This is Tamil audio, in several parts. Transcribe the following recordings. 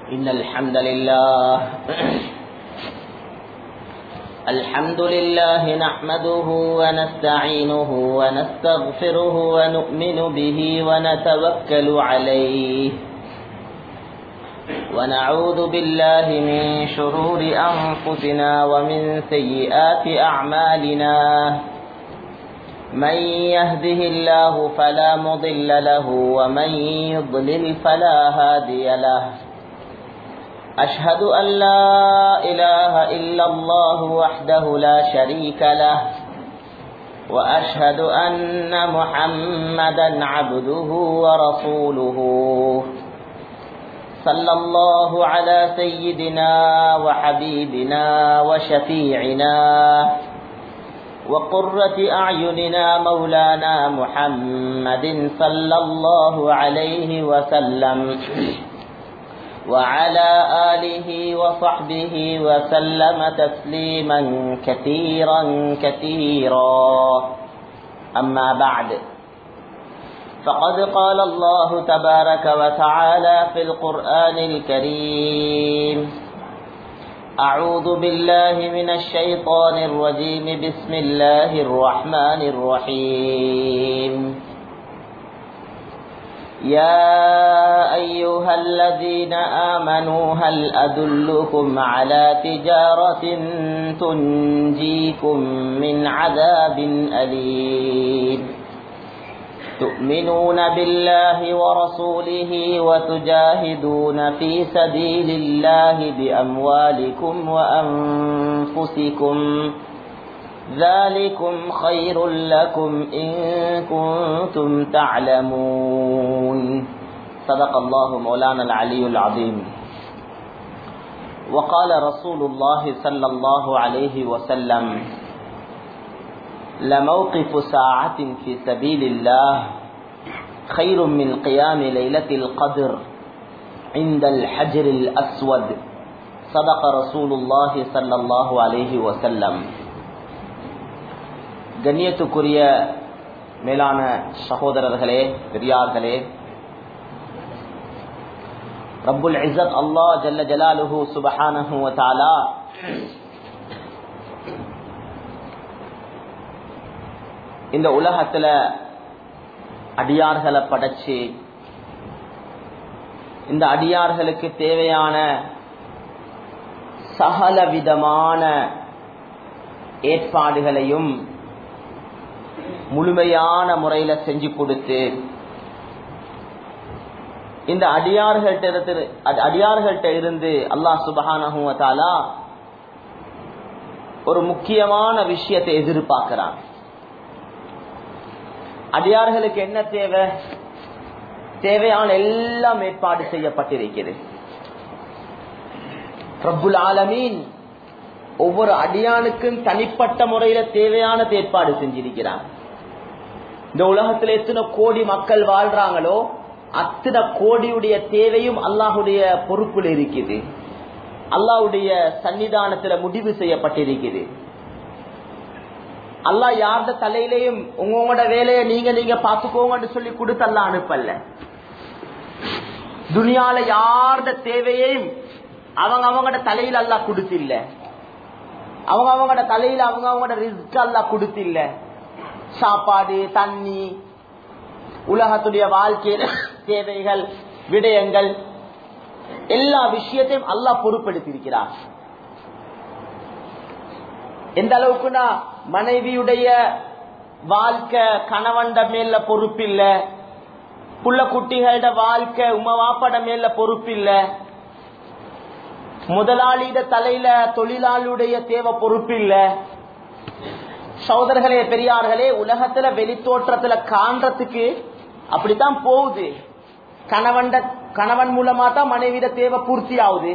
إن الحمد لله نحمده ونستعينه ونستغفره ونؤمن به ونتوكل عليه ونعوذ بالله من شرور أنفسنا ومن سيئات أعمالنا من يهده الله فلا مضل له ومن يضلل فلا هادي له أشهد أن لا إله إلا الله وحده لا شريك له وأشهد أن محمدا عبده ورسوله صلى الله على سيدنا وحبيبنا وشفيعنا وقرة أعيننا مولانا محمد صلى الله عليه وسلم وعلى آله وصحبه وسلم تسليما كثيرا كثيرا أما بعد فقد قال الله تبارك وتعالى في القرآن الكريم أعوذ بالله من الشيطان الرجيم بسم الله الرحمن الرحيم يا أيها الذين آمنوا هل أدلكم على تجارة تنجيكم من عذاب أليم تؤمنون بالله ورسوله وتجاهدون في سبيل الله بأموالكم وأنفسكم ذلكم خير لكم إن كنتم تعلمون صدق الله مولانا العلي العظيم وقال رسول الله صلى الله عليه وسلم لموقف ساعة في سبيل الله خير من قيام ليلة القدر عند الحجر الأسود صدق رسول الله صلى الله عليه وسلم. கண்ணியத்துக்குரிய மேலான சகோதரர்களே, பெரியார்களே, ரப்புல் இஸ்ஸத் அல்லாஹ் ஜல்ல ஜலாலுஹு சுப்ஹானஹு வ தஆலா இந்த உலகத்துல அடியார்களை படைச்சு இந்த அடியார்களுக்கு தேவையான சகல விதமான ஏற்பாடுகளையும் முழுமையான முறையில செஞ்சு கொடுத்து இந்த அடியார்கள்ட்ட இருந்து அல்லாஹ் சுப்ஹானஹு வ தஆலா ஒரு முக்கியமான விஷயத்தை எதிர்பார்க்கிறான். அடியார்களுக்கு என்ன தேவை? தேவையான எல்லாம் ஏற்பாடு செய்யப்பட்டிருக்கிறது. ரப்புல் ஆலமீன் ஒவ்வொரு அடியானுக்கும் தனிப்பட்ட முறையில தேவையான ஏற்பாடு செஞ்சிருக்கிறான். இந்த உலகத்துல எத்தனை கோடி மக்கள் வாழ்றாங்களோ அத்தனை கோடியுடைய தேவையும் அல்லாஹுடைய பொறுப்புல இருக்குது. அல்லாஹுடைய சன்னிதானத்துல முடிவு செய்யப்பட்டிருக்குது. அல்லாஹ் யார்த தலையிலையும் உங்களோட வேலையை நீங்க பாத்துக்கோங்கன்னு சொல்லி கொடுத்து அல்லாஹ் அனுப்பல்ல. துனியால யார்த தேவையையும் அவங்களோட தலையில அல்லாஹ் கொடுத்தில்ல. அவங்களோட தலையில அவங்களோட ரிஸ்க் அல்லாஹ் கொடுத்தில்ல. சாப்பாடு, தண்ணி, உலகத்துடைய வாழ்க்கை தேவைகள், விடயங்கள், எல்லா விஷயத்தையும் அல்லாஹ் பொறுப்பெடுத்திருக்கிறார். எந்த அளவுக்குன்னா மனைவியுடைய வாழ்க்கை கணவன்ட மேல பொறுப்பில்ல, புள்ள குட்டிகளோட வாழ்க்கை உமாவாப்பட மேல பொறுப்பில்ல, முதலாளியிட தலையில தொழிலாளியுடைய தேவை பொறுப்பில்ல. சகோதரர்களே, பெரியார்களே, உலகத்துல வெளித்தோற்றத்துல காண்றதுக்கு அப்படித்தான் போகுது. கணவன் மூலமா தான் மனைவிட தேவை பூர்த்தி ஆகுது.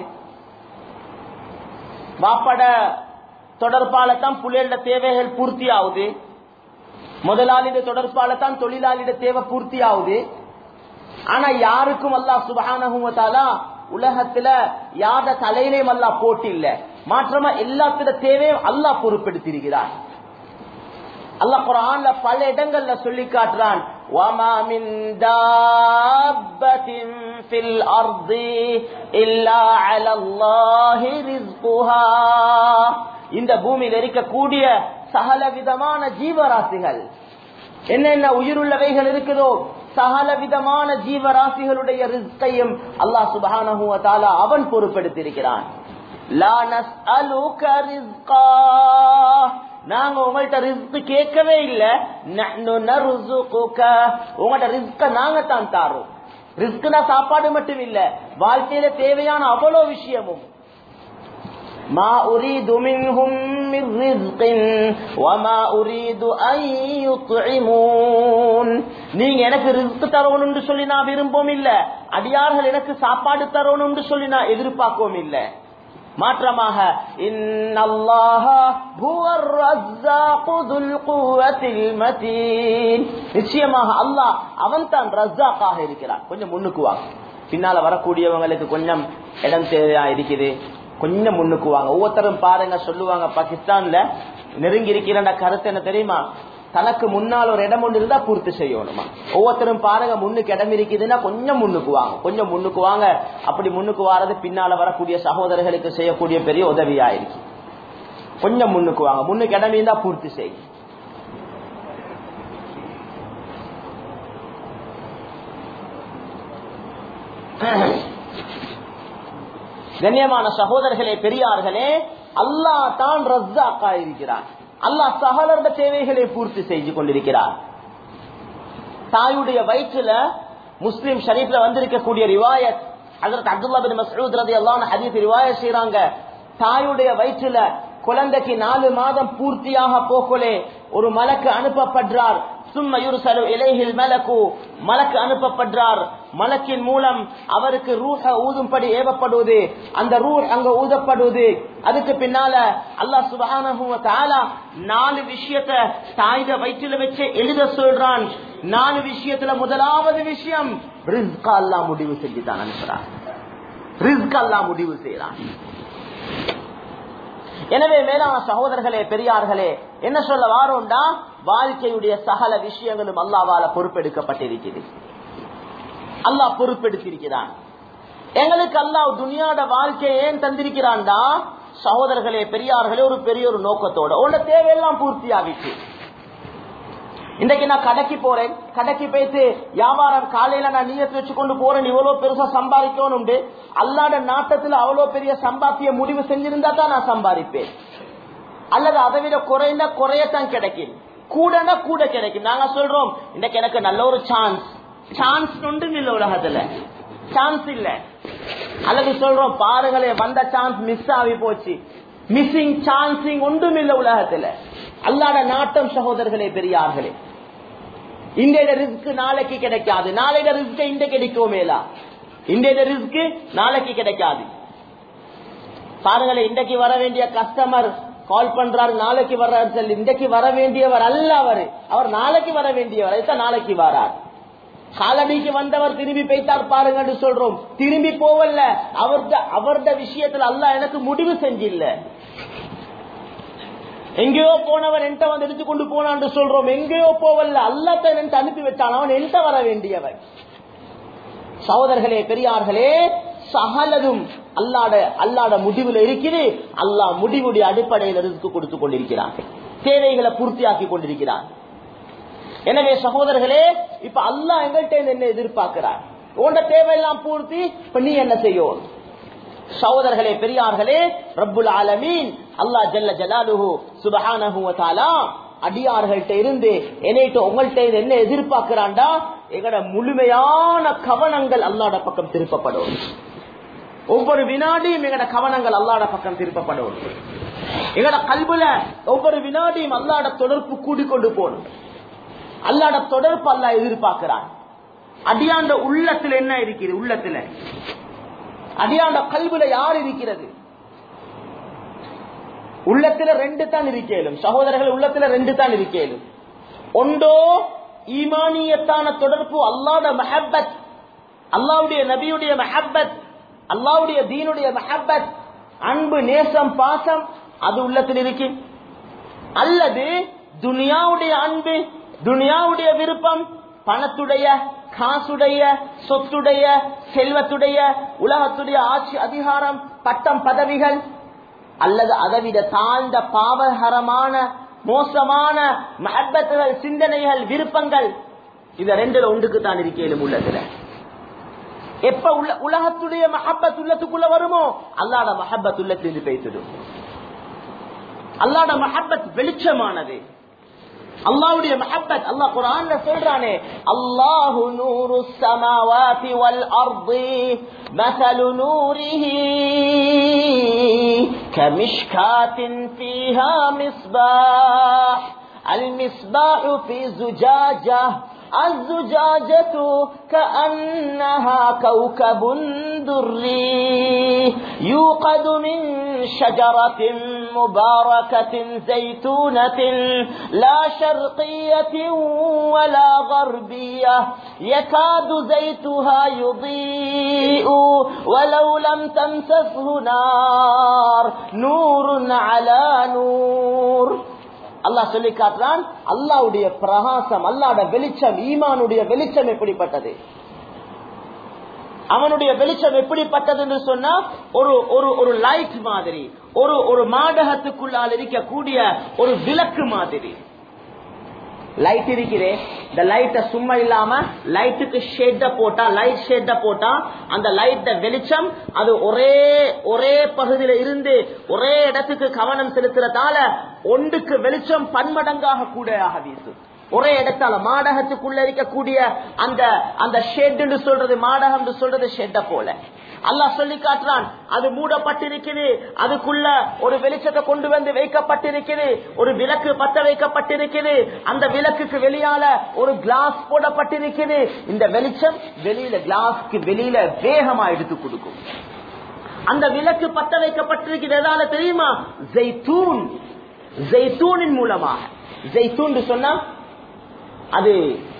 வாப்பட தொடர்பால தான் புள்ளையோட தேவைகள் பூர்த்தி ஆகுது. முதலாளிட தொடர்பால தான் தொழிலாளிட தேவை பூர்த்தி ஆகுது. ஆனா யாருக்கும் அல்லாஹ் சுப்ஹானஹு வ தஆலா உலகத்துல யாத தலையிலையும் அல்லாஹ் போட்டில்ல. மாற்றமா எல்லாத்திட தேவையும் அல்லாஹ் பொறுப்பெடுத்திருக்கிறார். அல்லாஹ் குர்ஆன்ல பல இடங்கள்ல சொல்லி காட்டுறான், وَمَا مِن دَابَّةٍ فِي الْأَرْضِ إِلَّا عَلَى اللَّهِ رِزْقُهَا. இந்த பூமியில் இருக்கக்கூடிய சகல விதமான ஜீவராசிகள், என்னென்ன உயிருள்ளவைகள் இருக்குதோ சகல விதமான ஜீவராசிகளுடைய ரிஸ்கையும் அல்லாஹ் சுப்ஹானஹு வ தஆலா அவன் பொறுப்பெடுத்திருக்கிறான். லா நஸ்அலுக ரிஸ்கா, நாங்க உங்கள்ட்ட ரிஸ்க் கேட்கவே இல்ல. நஹ்னு நர்சுகுக, உங்கள்ட்ட ரிஸ்க நாங்க தான் தாரோம். ரிஸ்க்னா சாப்பாடு மட்டும் இல்ல, வாழ்க்கையில தேவையான அவ்வளவு விஷயமும். மா உரீது மின்ஹும் மின் ரிஸ்கின் வமா உரீது அன் யுத்இமூன். நீங்க எனக்கு ரிஸ்க் தரணும்னு சொல்லி நான் விரும்பவும் இல்ல, அடியார்கள் எனக்கு சாப்பாடு தரணும்னு சொல்லி நான் எதிர்பார்க்கவும் இல்ல. மாற்றமாக இன்னல்லாஹ ஹுவர் ரஸ்ஸாகு துல் குவத்தில் மதீன், நிச்சயமாக அல்லாஹ் அவன் தான் ரஸ்ஸாக்காக இருக்கிறான். கொஞ்சம் முன்னுக்கு வாங்க, பின்னால வரக்கூடியவங்களுக்கு கொஞ்சம் இடம் தேவையா இருக்குது, கொஞ்சம் முன்னுக்கு வாங்க. ஒவ்வொருத்தரும் பாருங்க சொல்லுவாங்க, பாகிஸ்தான்ல நெருங்கி இருக்கிற கருத்து என்ன தெரியுமா, தனக்கு முன்னால் ஒரு இடம் ஒன்று இருந்தா பூர்த்தி செய்யணுமா. ஒவ்வொருத்தரும் பாருங்க முன்னுக்கு இடம் இருக்குதுன்னா கொஞ்சம் முன்னுக்கு வாங்க, கொஞ்சம் முன்னுக்கு வாங்க. அப்படி முன்னுக்கு வாரது பின்னால வரக்கூடிய சகோதரர்களுக்கு செய்யக்கூடிய பெரிய உதவியாயிருக்கு. கொஞ்சம் முன்னுக்கு வாங்க, முன்னுக்கு இடம் இருந்தா பூர்த்தி செய்யும். கண்ணியமான சகோதரர்களே, பெரியார்களே, அல்லாஹ் தான் ரஸ்ஸாக்கா இருக்கிறான். அல்லாஹ் சகலருடைய தேவைகளை பூர்த்தி செய்து கொண்டிருக்கிறார். தாயுடைய வயிற்றுல முஸ்லிம் ஷரீஃப்ல வந்திருக்கக்கூடிய ரிவாயத், ஹஜ்ரத் அப்துல்லாஹ் பின் மஸ்ஊத் ரலியல்லாஹு அன்ஹு ஹதீஸ் ரிவாயத் செய்றாங்க. தாயுடைய வயிற்றுல குழந்தைக்கு 4 மாதம் பூர்த்தியாக போகலே ஒரு மலக்கு அனுப்பப்படுறார். சும்ம யுர்சலு இலைஹில் மலக்கு, மலக்கு அனுப்பப்படுறார். மலக்கின் மூலம் அவருக்கு ரூஹ ஊதும்படி ஏவப்படுவது, அந்த ரூஹ் அங்க ஊதப்படுவது. அதுக்கு பின்னால அல்லாஹ் சுப்ஹானஹு வ தஆலா 4 விஷயத்தை தாயிட வயிற்றில வச்சு எழுத சொல்றான். 4 விஷயத்துல முதலாவது விஷயம் ரிஸ்க் அல்லாஹ் முடிவு செஞ்சுதான் அனுப்புறான். ரிஸ்க் அல்லாஹ் முடிவு செய்யறான். எனவே மேலான சகோதரர்களே, பெரியார்களே, என்ன சொல்ல வாரோம்டா, வாழ்க்கையுடைய சகல விஷயங்களும் அல்லாஹ்வால பொறுப்பெடுக்கப்பட்டிருக்கிறது. அல்லாஹ் பொறுப்பெடுத்திருக்கிறான். எங்களுக்கு அல்லாஹ் துனியாட வாழ்க்கையை ஏன் தந்திருக்கிறான்டா, சகோதரர்களே, பெரியார்களே, ஒரு பெரிய ஒரு நோக்கத்தோட. உன்னோட தேவையெல்லாம் பூர்த்தி ஆகிச்சு. இன்றைக்கு நான் கடைக்கு போறேன், கடைக்கு போயிட்டு வியாபாரம் காலையில நான் நியத்து வச்சு கொண்டு போறேன், இவ்வளவு பெருசா சம்பாதிக்கணும். அல்லாட நாட்டத்துல அவ்வளவு பெரிய சம்பாத்திய முடிவு செஞ்சிருந்தா தான் நான் சம்பாதிப்பேன். அல்லது அதை விட குறைந்தா குறையத்தான் கிடைக்கும், கூடனா கூட கிடைக்கும். நாங்க சொல்றோம் இன்றைக்கு எனக்கு நல்ல ஒரு சான்ஸ் ஒன்றும் இல்ல, உலகத்துல சான்ஸ் இல்ல. அல்லது சொல்றோம் பாருங்களே வந்த சான்ஸ் மிஸ் ஆகி போச்சு, மிஸ்ஸிங் சான்சிங் ஒன்றும் இல்ல உலகத்துல. அல்லாட நாட்டம் சகோதரர்களே, பெரியார்களே, இன்றைய ரிஸ்க் நாளைக்கு கிடைக்காது, நாளைய ரிஸ்க் இன்றைக்கு கிடைக்குமேலா, இன்றைய ரிஸ்க் நாளைக்கு கிடைக்காது. பாருங்களேன், இன்றைக்கு வர வேண்டிய கஸ்டமர் கால் பண்றாரு, நாளைக்கு வர்றாரு சொல்லி. இன்றைக்கு வர வேண்டியவர் அல்ல அவர் நாளைக்கு வர வேண்டியவர், அதுதான் நாளைக்கு வரார். காலடிக்கு வந்தவர் திரும்பி போய்த்தார் பாருங்க சொல்றோம், திரும்பி போவல்ல, அவருடைய விஷயத்துல அல்லாஹ் எனக்கு முடிவு செஞ்சில்ல. எங்கேயோ போனவன் என்கிட்ட வந்து எடுத்து கொண்டு போனான்னு சொல்றோம், எங்கேயோ போவல்ல, அல்லாஹ் என்கிட்ட அனுப்பி வச்சான், அவன் என்கிட்ட வர வேண்டியவன். சகோதரர்களே, பெரியார்களே, சகலதும் அல்லாட முடிவுல இருக்குது. அல்லாஹ் முடிவுடைய அடிப்படையில் ரிஸ்க் கொடுத்து கொண்டிருக்கிறான், தேவைகளை பூர்த்தியாக்கி கொண்டிருக்கிறான். எனவே சகோதரர்களே, இப்ப அல்லாஹ் எங்கள்கிட்ட என்ன எதிர்பார்க்கிறார், உண்ட தேவையெல்லாம் பூர்த்தி, இப்ப நீ என்ன செய்யும்? சகோதரர்களே, பெரியார்களே, ரப்புல் ஆலமீன் அல்லாஹ் ஜல்ல ஜலாலுஹு சுப்ஹானஹு வ தஆலா அடியார்கள்ட்ட இருந்து என்னைட்ட உங்கள்கிட்ட என்ன எதிர்பார்க்கிறான்டா, எங்கட முழுமையான கவனங்கள் அல்லாஹ்ட பக்கம் திருப்பப்படும். ஒவ்வொரு வினாடியும் எங்கட கவனங்கள் அல்லாஹ்ட பக்கம் திருப்பப்படும். எங்கட கல்புல ஒவ்வொரு வினாடியும் அல்லாஹ்ட தொடர்பு கூடிக்கொண்டு போகணும். அல்லாஹ்ட தொடர்பு அல்லாஹ் எதிர்பார்க்கிறான். அடியாண்ட உள்ளத்துல என்ன இருக்கிறது? உள்ளத்துல அடியாண்ட கல்புல யார் இருக்கிறது? உள்ளத்துல 2 தான் இருக்கேலும் சகோதரர்கள், உள்ளத்துல 2 தான் இருக்கேலும். ஒன்றோ ஈமானியத்தான தொடர்பு, அல்லாஹ்வுடைய மஹப்பத், அல்லாஹ்வுடைய நபியுடைய மஹப்பத், அல்லாஹ்வுடைய தீனுடைய மஹப்பத், அன்பு, நேசம், பாசம், அது உள்ளத்தில் இருக்கு. அல்லது துனியாவுடைய அன்பு, துனியாவுடைய விருப்பம், பணத்துடைய, காசுடைய, சொத்துடைய, செல்வத்துடைய, உலகத்துடைய ஆட்சி அதிகாரம், பட்டம், பதவிகள், அல்லது அதைவிட தாழ்ந்த பாவகரமான மோசமான மஹப்பத்துகள், சிந்தனைகள், விருப்பங்கள், இது ரெண்டுல ஒன்றுக்கு தான் இருக்கேன் உள்ளதுல. எப்ப உலகத்துடைய மஹப்பத் உள்ளத்துக்குள்ள வருமோ அல்லாஹ்ட மஹப்பத் உள்ளத்திலிருந்து பேசிடும். அல்லாஹ்ட மஹப்பத் வெளிச்சமானது. அல்லாஹ்வுடைய மஹப்பத் அல்லாஹ் குர்ஆன்ல சொல்றானே, அல்லாஹு நூருஸ் ஸமாவாதி வல் அர்தி மஸலு நூரிஹி கமிஷ்காத்தின் ஃபீஹா மிஸ்பாஹ் அல் மிஸ்பாஹு ஃபீ ஸுஜாஜah الزجاجة كأنها كوكب دري يوقد من شجرة مباركة زيتونة لا شرقية ولا غربية يكاد زيتها يضيء ولو لم تمسسه نار نور على نور. அல்லாஹ் சொல்லி காட்டுறான், அல்லாஹ்வுடைய பிரகாசம், அல்லாஹ்வுடைய வெளிச்சம், ஈமானுடைய வெளிச்சம் எப்படிப்பட்டது, அவனுடைய வெளிச்சம் எப்படிப்பட்டது என்று சொன்னா ஒரு லைட் மாதிரி, ஒரு மாடகத்துக்குள்ளால் இருக்கக்கூடிய ஒரு விளக்கு மாதிரி. லைட் இருக்கிறே, இந்த லைட்ட சும்மா இல்லாம லைட்டுக்கு ஷேட போட்டா, லைட் ஷேட போட்டா அந்த லைட்ட வெளிச்சம் அது ஒரே பகுதியில இருந்து ஒரே இடத்துக்கு கவனம் செலுத்துறதால ஒன்றுக்கு வெளிச்சம் பன்மடங்காக கூடையாக வீசும். ஒரே இடத்தால மாடகத்துக்குள்ள இருக்கக்கூடிய அந்த ஷெட் சொல்றது, மாடகம் சொல்றது ஷெட்ட போல. அல்லாஹ் சொல்லி காட்டுறான், அது மூடப்பட்டிருக்குது, அதுக்குள்ள ஒரு வெளிச்சத்தை கொண்டு வந்து வைக்கப்பட்டிருக்குது, ஒரு விளக்கு பத்த வைக்கப்பட்டிருக்குது, அந்த விளக்குக்கு வெளியால ஒரு கிளாஸ் போடப்பட்டிருக்குது. இந்த வெளிச்சம் வெளியில கிளாஸ்க்கு வெளியில வேகமா எடுத்து கொடுக்கும். அந்த விளக்கு பத்த வைக்கப்பட்டிருக்கிறது எதால தெரியுமா? ஜெய்தூன், ஜெய்தூனின் மூலமாக. ஜெய்தூன் சொன்னா அது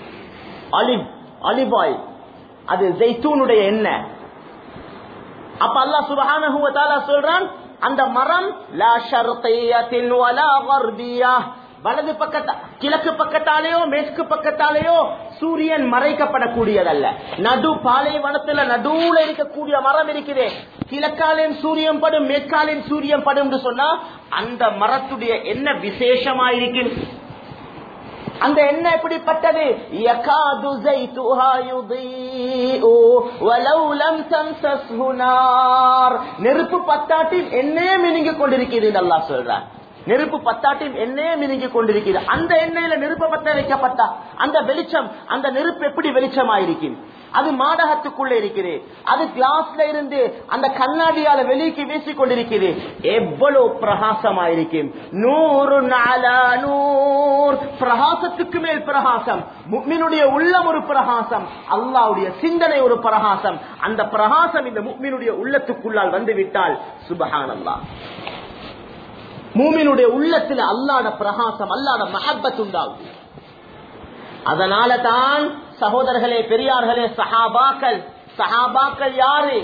ஆலிவ் ஆயில், அது ஜெய்தூனுடைய எண்ணெய். அப்ப அல்லாஹ் சுப்ஹானஹு வ தஆலா சொல்றான், அந்த மரம் லா ஷர்கியத்தின் வலா கர்பியா, வலது பக்கத்தா கிழக்கு பக்கத்தாலேயோ மேற்கு பக்கத்தாலேயோ சூரியன் மறைக்கப்படக்கூடியதல்ல. நடு பாலைவனத்துல நடுவுல இருக்கக்கூடிய மரம் இருக்குது. கிழக்காலின் சூரியன் படும், மேற்காலின் சூரியன் படும் சொன்னா அந்த மரத்துடைய என்ன விசேஷமாயிருக்கு. அந்த எண்ணெய் எப்படிப்பட்டது? யகாது ஸைதுஹா யுதீஉ வலவ் லம் தம்சஸ்ஹு நார். நெருப்பு பத்தாட்டின் எண்ணெயே மினுங்கி கொண்டிருக்கிறது அல்லாஹ் சொல்றான். நெருப்பு பத்தாட்டின் எண்ணெயே மினுங்கி கொண்டிருக்கிறது. அந்த எண்ணெயில நெருப்பு பத்த வைக்கப்பட்டா அந்த வெளிச்சம், அந்த நெருப்பு எப்படி வெளிச்சமாயிருக்கும்? அது மாடகத்துக்குள்ள இருக்குது, அது கிளாஸ்ல இருந்து அந்த கண்ணாடியால வெளிக்கு வீசி கொண்டிருக்கிறது. எவ்வளவு பிரகாசமாயிருக்கும்! நூறுன் அலா நூர், பிரகாசத்துக்கு மேல் பிரகாசம். முஃமினுடைய உள்ளம் ஒரு பிரகாசம், அல்லாஹ்வுடைய சிந்தனை ஒரு பிரகாசம். அந்த பிரகாசம் இந்த முஃமினுடைய உள்ளத்துக்குள்ளால் வந்து விட்டால் சுப்ஹானல்லாஹ், மூமினுடைய உள்ளத்தில் அல்லாஹ்வுடைய பிரகாசம், அல்லாஹ்வுடைய மஹப்பத் உண்டாகும். அதனால தான் சகோதரர்களே, பெரியார்களே, சஹாபாக்கள் யாரு?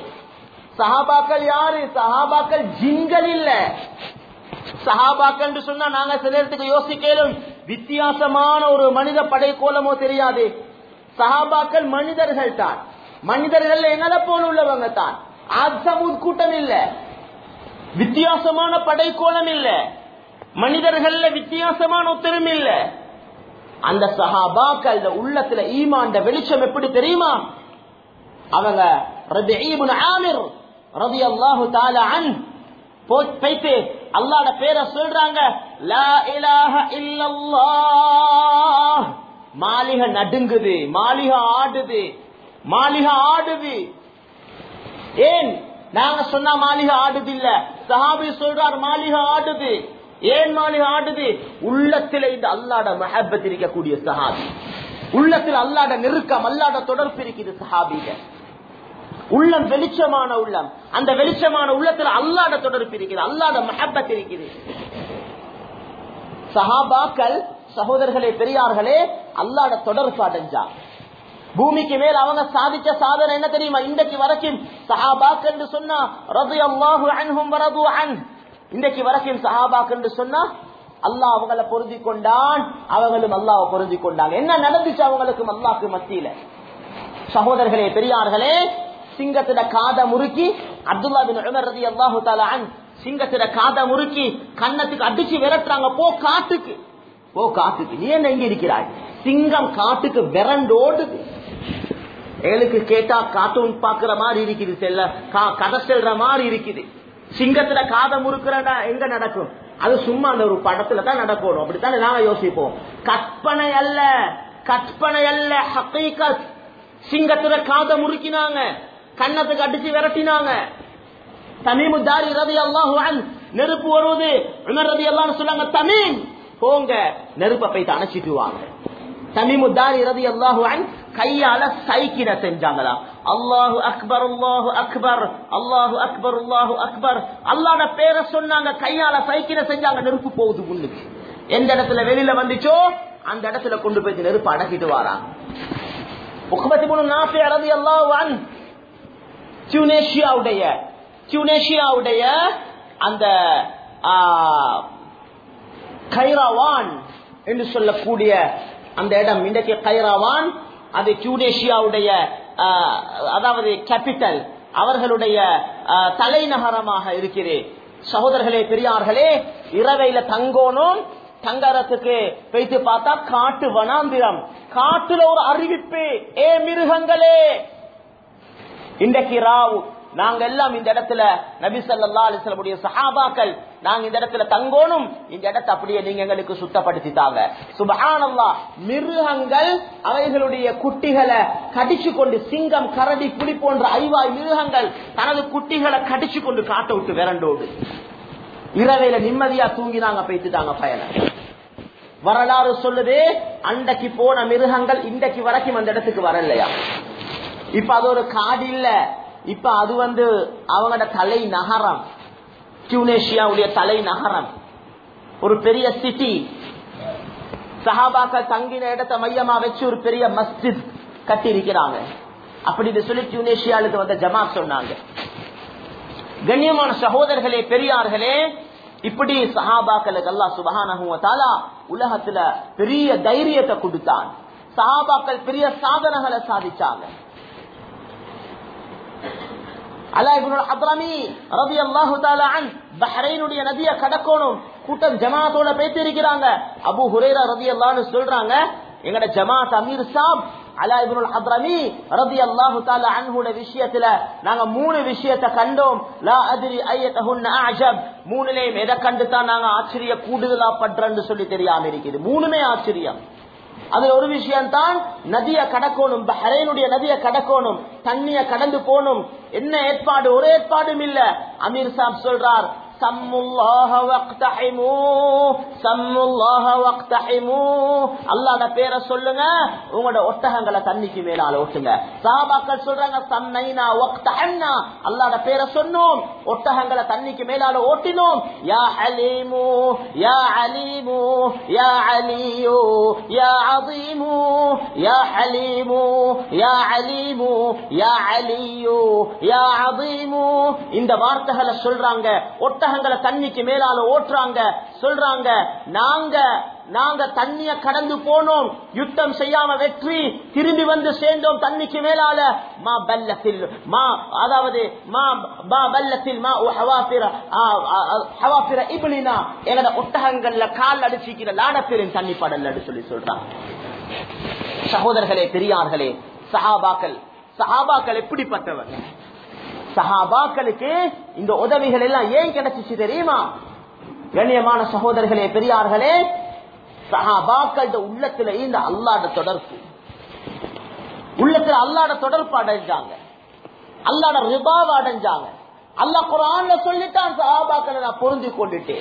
சஹாபாக்கள் ஜின்கள் இல்ல. சஹாபாக்கள் சொன்னா நாங்க சில நேரத்துக்கு யோசிக்கலும் வித்தியாசமான ஒரு மனித படைக்கோலமோ தெரியாது. சஹாபாக்கள் மனிதர்கள் தான். மனிதர்கள் எங்களை போல உள்ளவங்க தான். ஆத்சமூத் கூட்டம் இல்ல, வித்தியாசமான படைக்கோலம் இல்ல, மனிதர்கள் வித்தியாசமான ஒத்தரும் இல்ல. அந்த சஹாபாக்கள் உள்ளத்துல ஈமான் வெளிச்சம் எப்படி தெரியுமா? அவங்க ரபிஈ இப்னு ஆமிர் ரலியல்லாஹு தஆலா அன்ஹு போயிட்டு அல்லாஹ்வுடைய பேரை சொல்றாங்க, லா இலாஹ இல்லல்லாஹ். மாளிகை நடுங்குது, மாளிகை ஆடுது. ஏன் நாங்க சொன்னா மாளிகை ஆடுது இல்ல, சஹாபி சொல்றார் மாளிகை ஆடுது. ஏன் மாளிகை ஆடுது? உள்ளத்தில் இந்த அல்லாஹ்வுடைய மஹப்பத் இருக்கக்கூடிய சஹாபி, உள்ளத்தில் அல்லாஹ்வுடைய நெருக்கம், அல்லாஹ்வுடைய தொடர்பு இருக்குது சஹாபிகள். உள்ளம் வெளிச்சமான உள்ளம், அந்த வெளிச்சமான உள்ளத்தில் அல்லாஹ்வுடைய தொடர்பு இருக்குது, அல்லாஹ்வுடைய மஹப்பத் இருக்குது. சஹாபாக்கள் சகோதரர்களே, பெரியார்களே, அல்லாஹ்வுடைய தொடர்பு அடைஞ்சாங்க. பூமிக்கு மேல் அவங்க சாதிச்ச சாதனை என்ன தெரியுமா? இன்றைக்கு வரைக்கும் சஹாபாக்கள் என்று சொன்னா ரலியல்லாஹு அன்ஹும் வ ரது அன்ஹு, இன்றைக்கு வரைக்கும் சஹாபாக்கள் என்று சொன்னா அல்லாஹ் அவங்கள பொருந்தி கொண்டான், அவங்களும் அல்லாஹ் பொருந்தி கொண்டாங்க. என்ன நடந்துச்சு அவங்களுக்கும் அல்லாஹ்க்கு மத்தியில? சகோதரர்களே பெரியார்களே, சிங்கத்திட காத முறுக்கி அப்துல்லா பின் உமர் ரலியல்லாஹு தஆலா அன்ஹு சிங்கத்திட காத முறுக்கி கன்னத்துக்கு அடிச்சு விரட்டுறாங்க. போ காட்டுக்கு, போ காட்டுக்கு, நீ என்ன இங்க இருக்கிறாய்? சிங்கம் காட்டுக்கு விரண்டோடுது. எங்களுக்கு கேட்டா கார்ட்டூன் பாக்குற மாதிரி இருக்குது, செல்ல கதை செல்ற மாதிரி இருக்குது. சிங்கத்துல காத முறுக்கிறடா எங்க நடக்கும்? அது சும்மா அந்த ஒரு படத்துல தான் நடக்கணும், அப்படித்தான் நாங்க யோசிப்போம். கற்பனை அல்ல, கற்பனை அல்ல, ஹகீகத். சிங்கத்துல காத முறுக்கினாங்க, கன்னத்துக்கு அடிச்சு விரட்டினாங்க. தமீமு தாரி ரலியல்லாஹு அன்ஹு நெருப்பு வருவது, உமர் ரலியல்லாஹு அன்ஹு சொன்னாங்க, தமீம் போங்க நெருப்பை போய் அணைச்சிட்டு வாங்க. தமீமு தாரி ரலியல்லாஹு அன்ஹு கையால சைக்கின செஞ்சாங்களா, அல்லாஹு அக்பர் அல்லாஹு அக்பர் அல்லாஹு அக்பர் அல்லாஹு அக்பர், அல்லாஹ்வோட பேரை சொன்னாங்க, கையால சைக்கின செஞ்சாங்க. நெருப்பு போகுது முன்னுக்கு. எந்த இடத்துல வெளியில வந்துச்சோ அந்த இடத்துல கொண்டு போய் நெருப்பு அடக்கிட்டு வராங்க. உக்பத் இப்னு நாஃபி ரலியல்லாஹு அன்ஹு டியூனேஷியாவுடைய அந்த கைராவான் என்று சொல்லக்கூடிய அந்த இடம், இன்றைக்கு கைராவான், அது டியூனேஷியாவுடைய அதாவது கேபிட்டல், அவர்களுடைய தலைநகரமாக இருக்கிறது. சகோதரர்களே பெரியார்களே, இரவையில தங்கோனும், தங்கறதுக்கு வைத்து பார்த்தா காட்டு வனாந்திரம். காட்டுல ஒரு அறிவிப்பு, ஏ மிருகங்களே, இன்றைக்கு ராவு நாங்க எல்லாம் இந்த இடத்துல நபி ஸல்லல்லாஹு அலைஹி வஸல்லம் சஹாபாக்கள் நாங்க இந்த இடத்துல தங்கோனும், இந்த இடத்தை அப்படியே நீங்க எங்களுக்கு சுத்தப்படுத்தி தாங்க. சுப்ஹானல்லாஹ், மிருகங்கள் அவைகளுடைய குட்டிகளை கடிச்சு கொண்டு, சிங்கம் கரடி புலி போன்ற ஐவாய் மிருகங்கள் தனது குட்டிகளை கடிச்சு கொண்டு காட்ட விட்டு விரண்டோடு இரவையில நிம்மதியா தூங்கினாங்க, போய்த்துட்டாங்க பயணம். வரலாறு சொல்லுது, அன்றைக்கு போன மிருகங்கள் இன்றைக்கு வரைக்கும் அந்த இடத்துக்கு வரலையா. இப்ப அது ஒரு காடு இல்ல, இப்ப அது அவங்களோட தலை நகரம், டியூனேஷியாவுடைய தலை நகரம், ஒரு பெரிய சிட்டி. சஹாபாக்கள் தங்கின இடத்தை மையமா வச்சு ஒரு பெரிய மஸ்ஜித் கட்டி இருக்கிறாங்க. அப்படின்னு சொல்லி டியூனேஷியாவுக்கு வந்த ஜமாத் சொன்னாங்க. கண்ணியமான சகோதரர்களே பெரியார்களே, இப்படி சஹாபாக்களுக்கு அல்லாஹ் சுப்ஹானஹு வ தஆலா உலகத்துல பெரிய தைரியத்தை கொடுத்தான். சஹாபாக்கள் பெரிய சாதனைகளை சாதிச்சாங்க. அலா இப்னு ஹத்ரமி ரலியல்லாஹு தஆலா அன்ஹு பஹ்ரைனுடைய நதியை கடக்கணும், கூட்டம் ஜமாத்தோட பேசி இருக்கிறாங்க. அபூ ஹுரைரா ரலியல்லாஹு அன்ஹு சொல்றாங்க, எங்கட ஜமாத் அமீர் சாப் அலா இப்னு ஹத்ரமி ரலியல்லாஹு தஆலா அன்ஹுடைய விஷயத்துல நாங்க 3 விஷயத்தை கண்டோம். லா அத்ரி அய்யதஹுன் அஅஜப், 3லையும் எதை கண்டு தான் நாங்க ஆச்சரிய கூடுதலா பண்றோம்னு சொல்லி தெரியாம இருக்குது. 3மே ஆச்சரியம். அது ஒரு விஷயம் தான், நதியை கடக்கணும், பஹ்ரைனுடைய நதியை கடக்கணும், தண்ணிய கடந்து போகணும். என்ன ஏற்பாடு? ஒரு ஏற்பாடும் இல்ல. அமீர் சாப் சொல்றார், சம்முல்லாஹ வக்தஹிமு, சம்முல்லாஹ வக்தஹிமு, அல்லாஹ்வோட பேரை சொல்லுங்க, உங்களோட ஒட்டகங்களை தண்ணிக்கு மேலால ஓட்டுங்க. சஹாபாக்கள் சொல்றாங்க, சம்மைனா வக்தஹன்னா, அல்லாஹ்வோட பேரை சொன்னோம், ஒட்டகங்களை தண்ணிக்கு மேலால ஓட்டினோம். யா ஹலீமு யா அலீமு யா அலியு யா அதீமு யா ஹலீமு யா அலீமு யா அலியு யா அதீமு, இந்த வார்த்தைகளை சொல்றாங்க. ஒட்டகங்களை தண்ணிக்கு மேலால ஓட்டுறாங்க. சொல்றாங்க, நாங்க தண்ணிய கடந்து போனோம், யுத்தம் செய்யாம வெற்றி, திரும்பி வந்து சேர்ந்தோம் தண்ணிக்கு மேலால. மா பல்லத்தில் மா, அதாவது மா பல்லத்தில் மா ஹவாஃபிர இப்லினா, எங்கட ஒட்டகங்கள்ல கால் அடிச்சிக்கிற லாடப்பெரும் தண்ணி படல் சொல்லி சொல்றாங்க. சகோதரர்களே பெரியார்களே, சஹாபாக்கள் எப்படிப்பட்டவங்க? சஹாபாக்களுக்கு இந்த உதவிகள் எல்லாம் ஏன் கிடைச்சிச்சு தெரியுமா? கண்ணியமான சகோதரர்களே பெரியார்களே, சஹாபாக்களோட உள்ளத்துல இந்த அல்லாஹ்வோட தொடர்பு, உள்ளத்துல அல்லாஹ்வோட தொடர்பு அடைஞ்சாங்க, அல்லாஹ்வோட ரிபாவை அடைஞ்சாங்க. அல்லாஹ் குர்ஆன்ல சொல்லிட்டான், சஹாபாக்களை நான் பொருந்தி கொண்டுட்டேன்.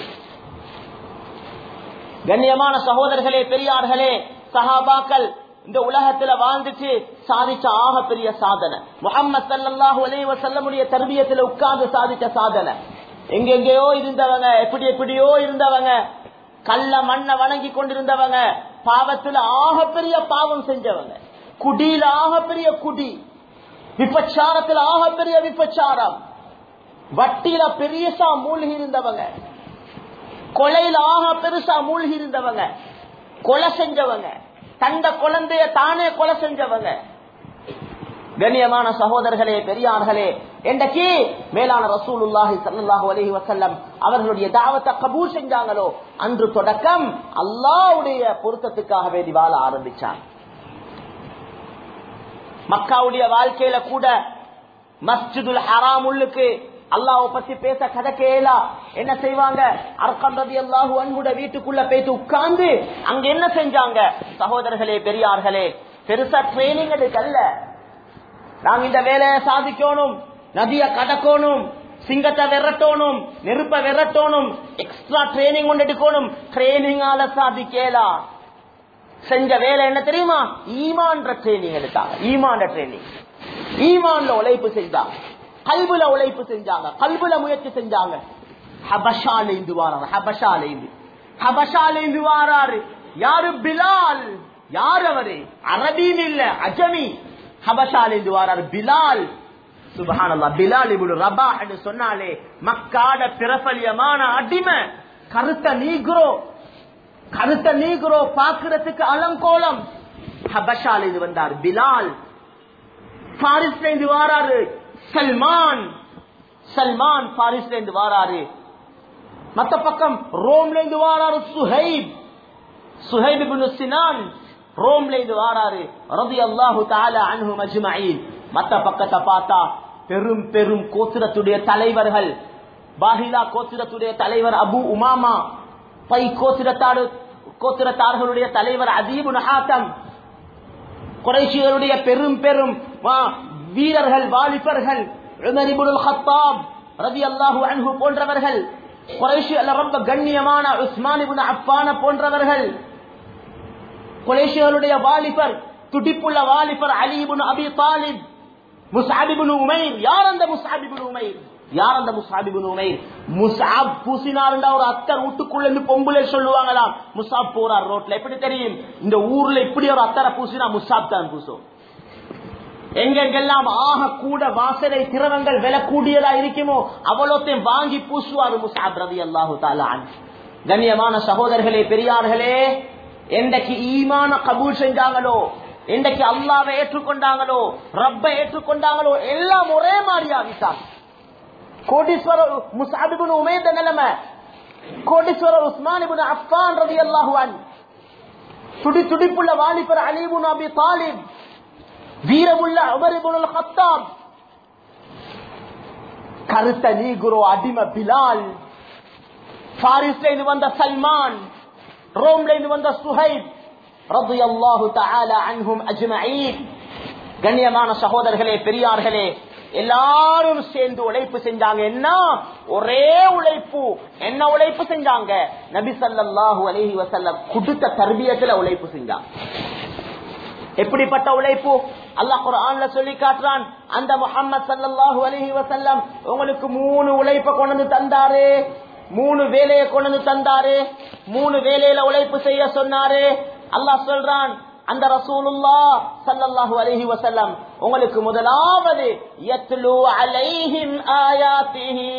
கண்ணியமான சகோதரர்களே பெரியார்களே, சஹாபாக்கள் இந்த உலகத்துல வாழ்ந்துட்டு சாதிச்ச ஆக பெரிய சாதனை, முஹம்மது ஸல்லல்லாஹு அலைஹி வஸல்லமுடைய தர்பியத்துல உட்கார்ந்து சாதிச்ச சாதனை. எங்கெங்கயோ இருந்தவங்க, எப்படியோ இருந்தவங்க, கள்ள மண்ணை வணங்கி கொண்டிருந்தவங்க, பாவத்துல ஆக பெரிய பாவம் செஞ்சவங்க, குடியில ஆக பெரிய குடி, விபச்சாரத்துல ஆக பெரிய விபச்சாரம், வட்டியில பெரியசா மூழ்கி இருந்தவங்க, கொலையில ஆக பெருசா மூழ்கி இருந்தவங்க, கொலை செஞ்சவங்க, தந்த குழந்தைய தானே கொலை செஞ்சவங்க. கண்ணியமான சகோதரர்களே, பெரியார்களே, இன்றைக்கு மேலான ரசூலுல்லாஹி ஸல்லல்லாஹு அலைஹி வஸல்லம் அவர்களுடைய தாவத்தை கபூல் செஞ்சாங்களோ அன்று தொடக்கம் அல்லாஹ்வுடைய பொருத்தத்துக்காக வேண்டி வாழ ஆரம்பிச்சாங்க. மக்காவுடைய வாழ்க்கையில கூட மஸ்ஜிதுல் ஹராம் உள்ளுக்கு அல்லாஹ்வை பத்தி பேச கதை கேளா என்ன செய்வாங்க? அர்கம் ரலியல்லாஹு அன்ஹுடைய வீட்டுக்குள்ள போயிட்டு உட்கார்ந்து அங்க என்ன செஞ்சாங்க? சகோதரர்களே, பெரியார்களே, பெருசா ட்ரைனிங் எடுக்கல்ல. நாங்க இந்த வேலையை சாதிக்கணும், நதிய கடக்கணும், சிங்கத்தை விரட்டணும், நெருப்ப விரட்டணும், எக்ஸ்ட்ரா ட்ரைனிங் கொண்டு எடுக்கணும். ட்ரைனிங்கால சாதிக்கலா. செஞ்ச வேலை என்ன தெரியுமா? ஈமான்ற ட்ரைனிங் எடுத்தாங்க. ஈமான் ட்ரைனிங், ஈமான்ல உழைப்பு செஞ்சாங்க, கல்புல உழைப்பு செஞ்சாங்க, கல்புல முயற்சி செஞ்சாங்க. ஹபஷால இருந்து வாராரு, ஹபஷால இருந்து வாராரு. யாரு? பிலால். யார் அவரு? அரபின் இல்ல, அஜமி. ஹபஷால இருந்து வாராரு பிலால். சுப்ஹானல்லாஹ். பிலால் இப்னு ரபாஹ் என்று சொன்னாலே மக்காட பிரபல்யமான அடிமை, கருத்த நீக்ரோ பாக்குறதுக்கு அலங்கோலம். ஹபஷால இருந்து வந்தார் பிலால். பாரிஸ்ல இருந்து வாராரு சல்மான் பாரிஸ்ல இருந்து வாராரு. மத்த பக்கம் ரோம்ல இருந்து வாராரு சுஹைப் இப்னு சினான். ரோம்ல இருந்து வாராரு ரலியல்லாஹு தஆலா அன்ஹும் அஜ்மஈன். மத்த பக்கத்தை பார்த்தா பெரும் பெரும் கோத்திரத்துடைய தலைவர்கள். பாஹிலா கோத்திரத்துடைய தலைவர் அபு உமாமா, பை கோத்திரத்தார்களுடைய தலைவர் அதி இப்னு ஹாத்தம், குறைஷிகளுடைய பெரும் பெரும் வீரர்கள், வாலிபர்கள், உமர் இப்னுல் கத்தாப் ரலியல்லாஹு அன்ஹு போன்றவர்கள், குறைஷிகள் ரொம்ப கண்ணியமான உஸ்மான் இப்னு அஃபான் போன்றவர்கள், குறைஷிகளுடைய வாலிபர், துடிப்புள்ள வாலிபர் அலி இப்னு அபி தாலிப், முஸ்அப் இப்னு உமைர். யார் அந்த முஸ்அப் இப்னு உமைர்? முஸ்அப் பூசினார்டா ஒரு அத்தர் வீட்டுக்குள்ள இருந்து பொம்புல சொல்லுவாங்களாம். முஸ்அப் போறார் ரோட்ல. எப்படி தெரியும்? இந்த ஊர்ல இப்படி ஒரு அத்தரை பூசினா முஸ்அப் தான் பூசும். எங்கெங்கெல்லாம் ஆக கூட வாசனை திரவங்கள் விலை கூடியதா இருக்குமோ அவ்வளோத்தையும் வாங்கி பூசுவார் முஸ்அப் ரலியல்லாஹு தஆலா அன்ஹு. கண்ணியமான சகோதரர்களே, பெரியார்களே, என்றைக்கு ஈமான கபூல் செஞ்சாங்களோ, என்றைக்கு அல்லாஹ்வை ஏற்றுக்கொண்டாங்களோ, ரப்பை ஏற்றுக்கொண்டாங்களோ, எல்லாம் ஒரே மாதிரி ஆகிட்டாங்க. கோடீஸ்வரர் முஸ்அப் இப்னு உமைர் நிலைமை, கோடீஸ்வரர் உஸ்மான் இப்னு அஃபான் ரலியல்லாஹு அன்ஹு, துடிப்புள்ள வாலிபர் அலி இப்னு அபி தாலிப், வீரமுள்ள உமர் இப்னுல் கத்தாப், கருத்த நீக்ரோ அடிமை பிலால், பாரிஸ்ல இருந்து வந்த சல்மான், ரோம்ல இருந்து வந்த சுஹைப் ரலியல்லாஹு தஆலா அன்ஹும் அஜ்மஈன். கண்ணியமான சகோதரர்களே, பெரியார்களே, எல்லாரும் சேர்ந்து உழைப்பு செஞ்சாங்க. என்ன ஒரே உழைப்பு? என்ன உழைப்பு செஞ்சாங்க? நபி ஸல்லல்லாஹு அலைஹி வஸல்லம் கொடுத்த தர்பியத்துல உழைப்பு செஞ்சாங்க. எப்படிப்பட்ட உழைப்பு? அல்லாஹ் குர்ஆன்ல சொல்லி காட்டுறான். அந்த முஹம்மது ஸல்லல்லாஹு அலைஹி வஸல்லம் உங்களுக்கு 3 உழைப்பை கொண்டு தந்தாரு, 3 வேலையை கொண்டு தந்தாரு, 3 வேலையில உழைப்பு செய்ய சொன்னாரு. அல்லாஹ் சொல்றான், அந்த ரசூலுல்லாஹ் ஸல்லல்லாஹு அலைஹி வஸல்லம் உங்களுக்கு முதலாவது யத்லு அலைஹிம் ஆயாத்திஹி,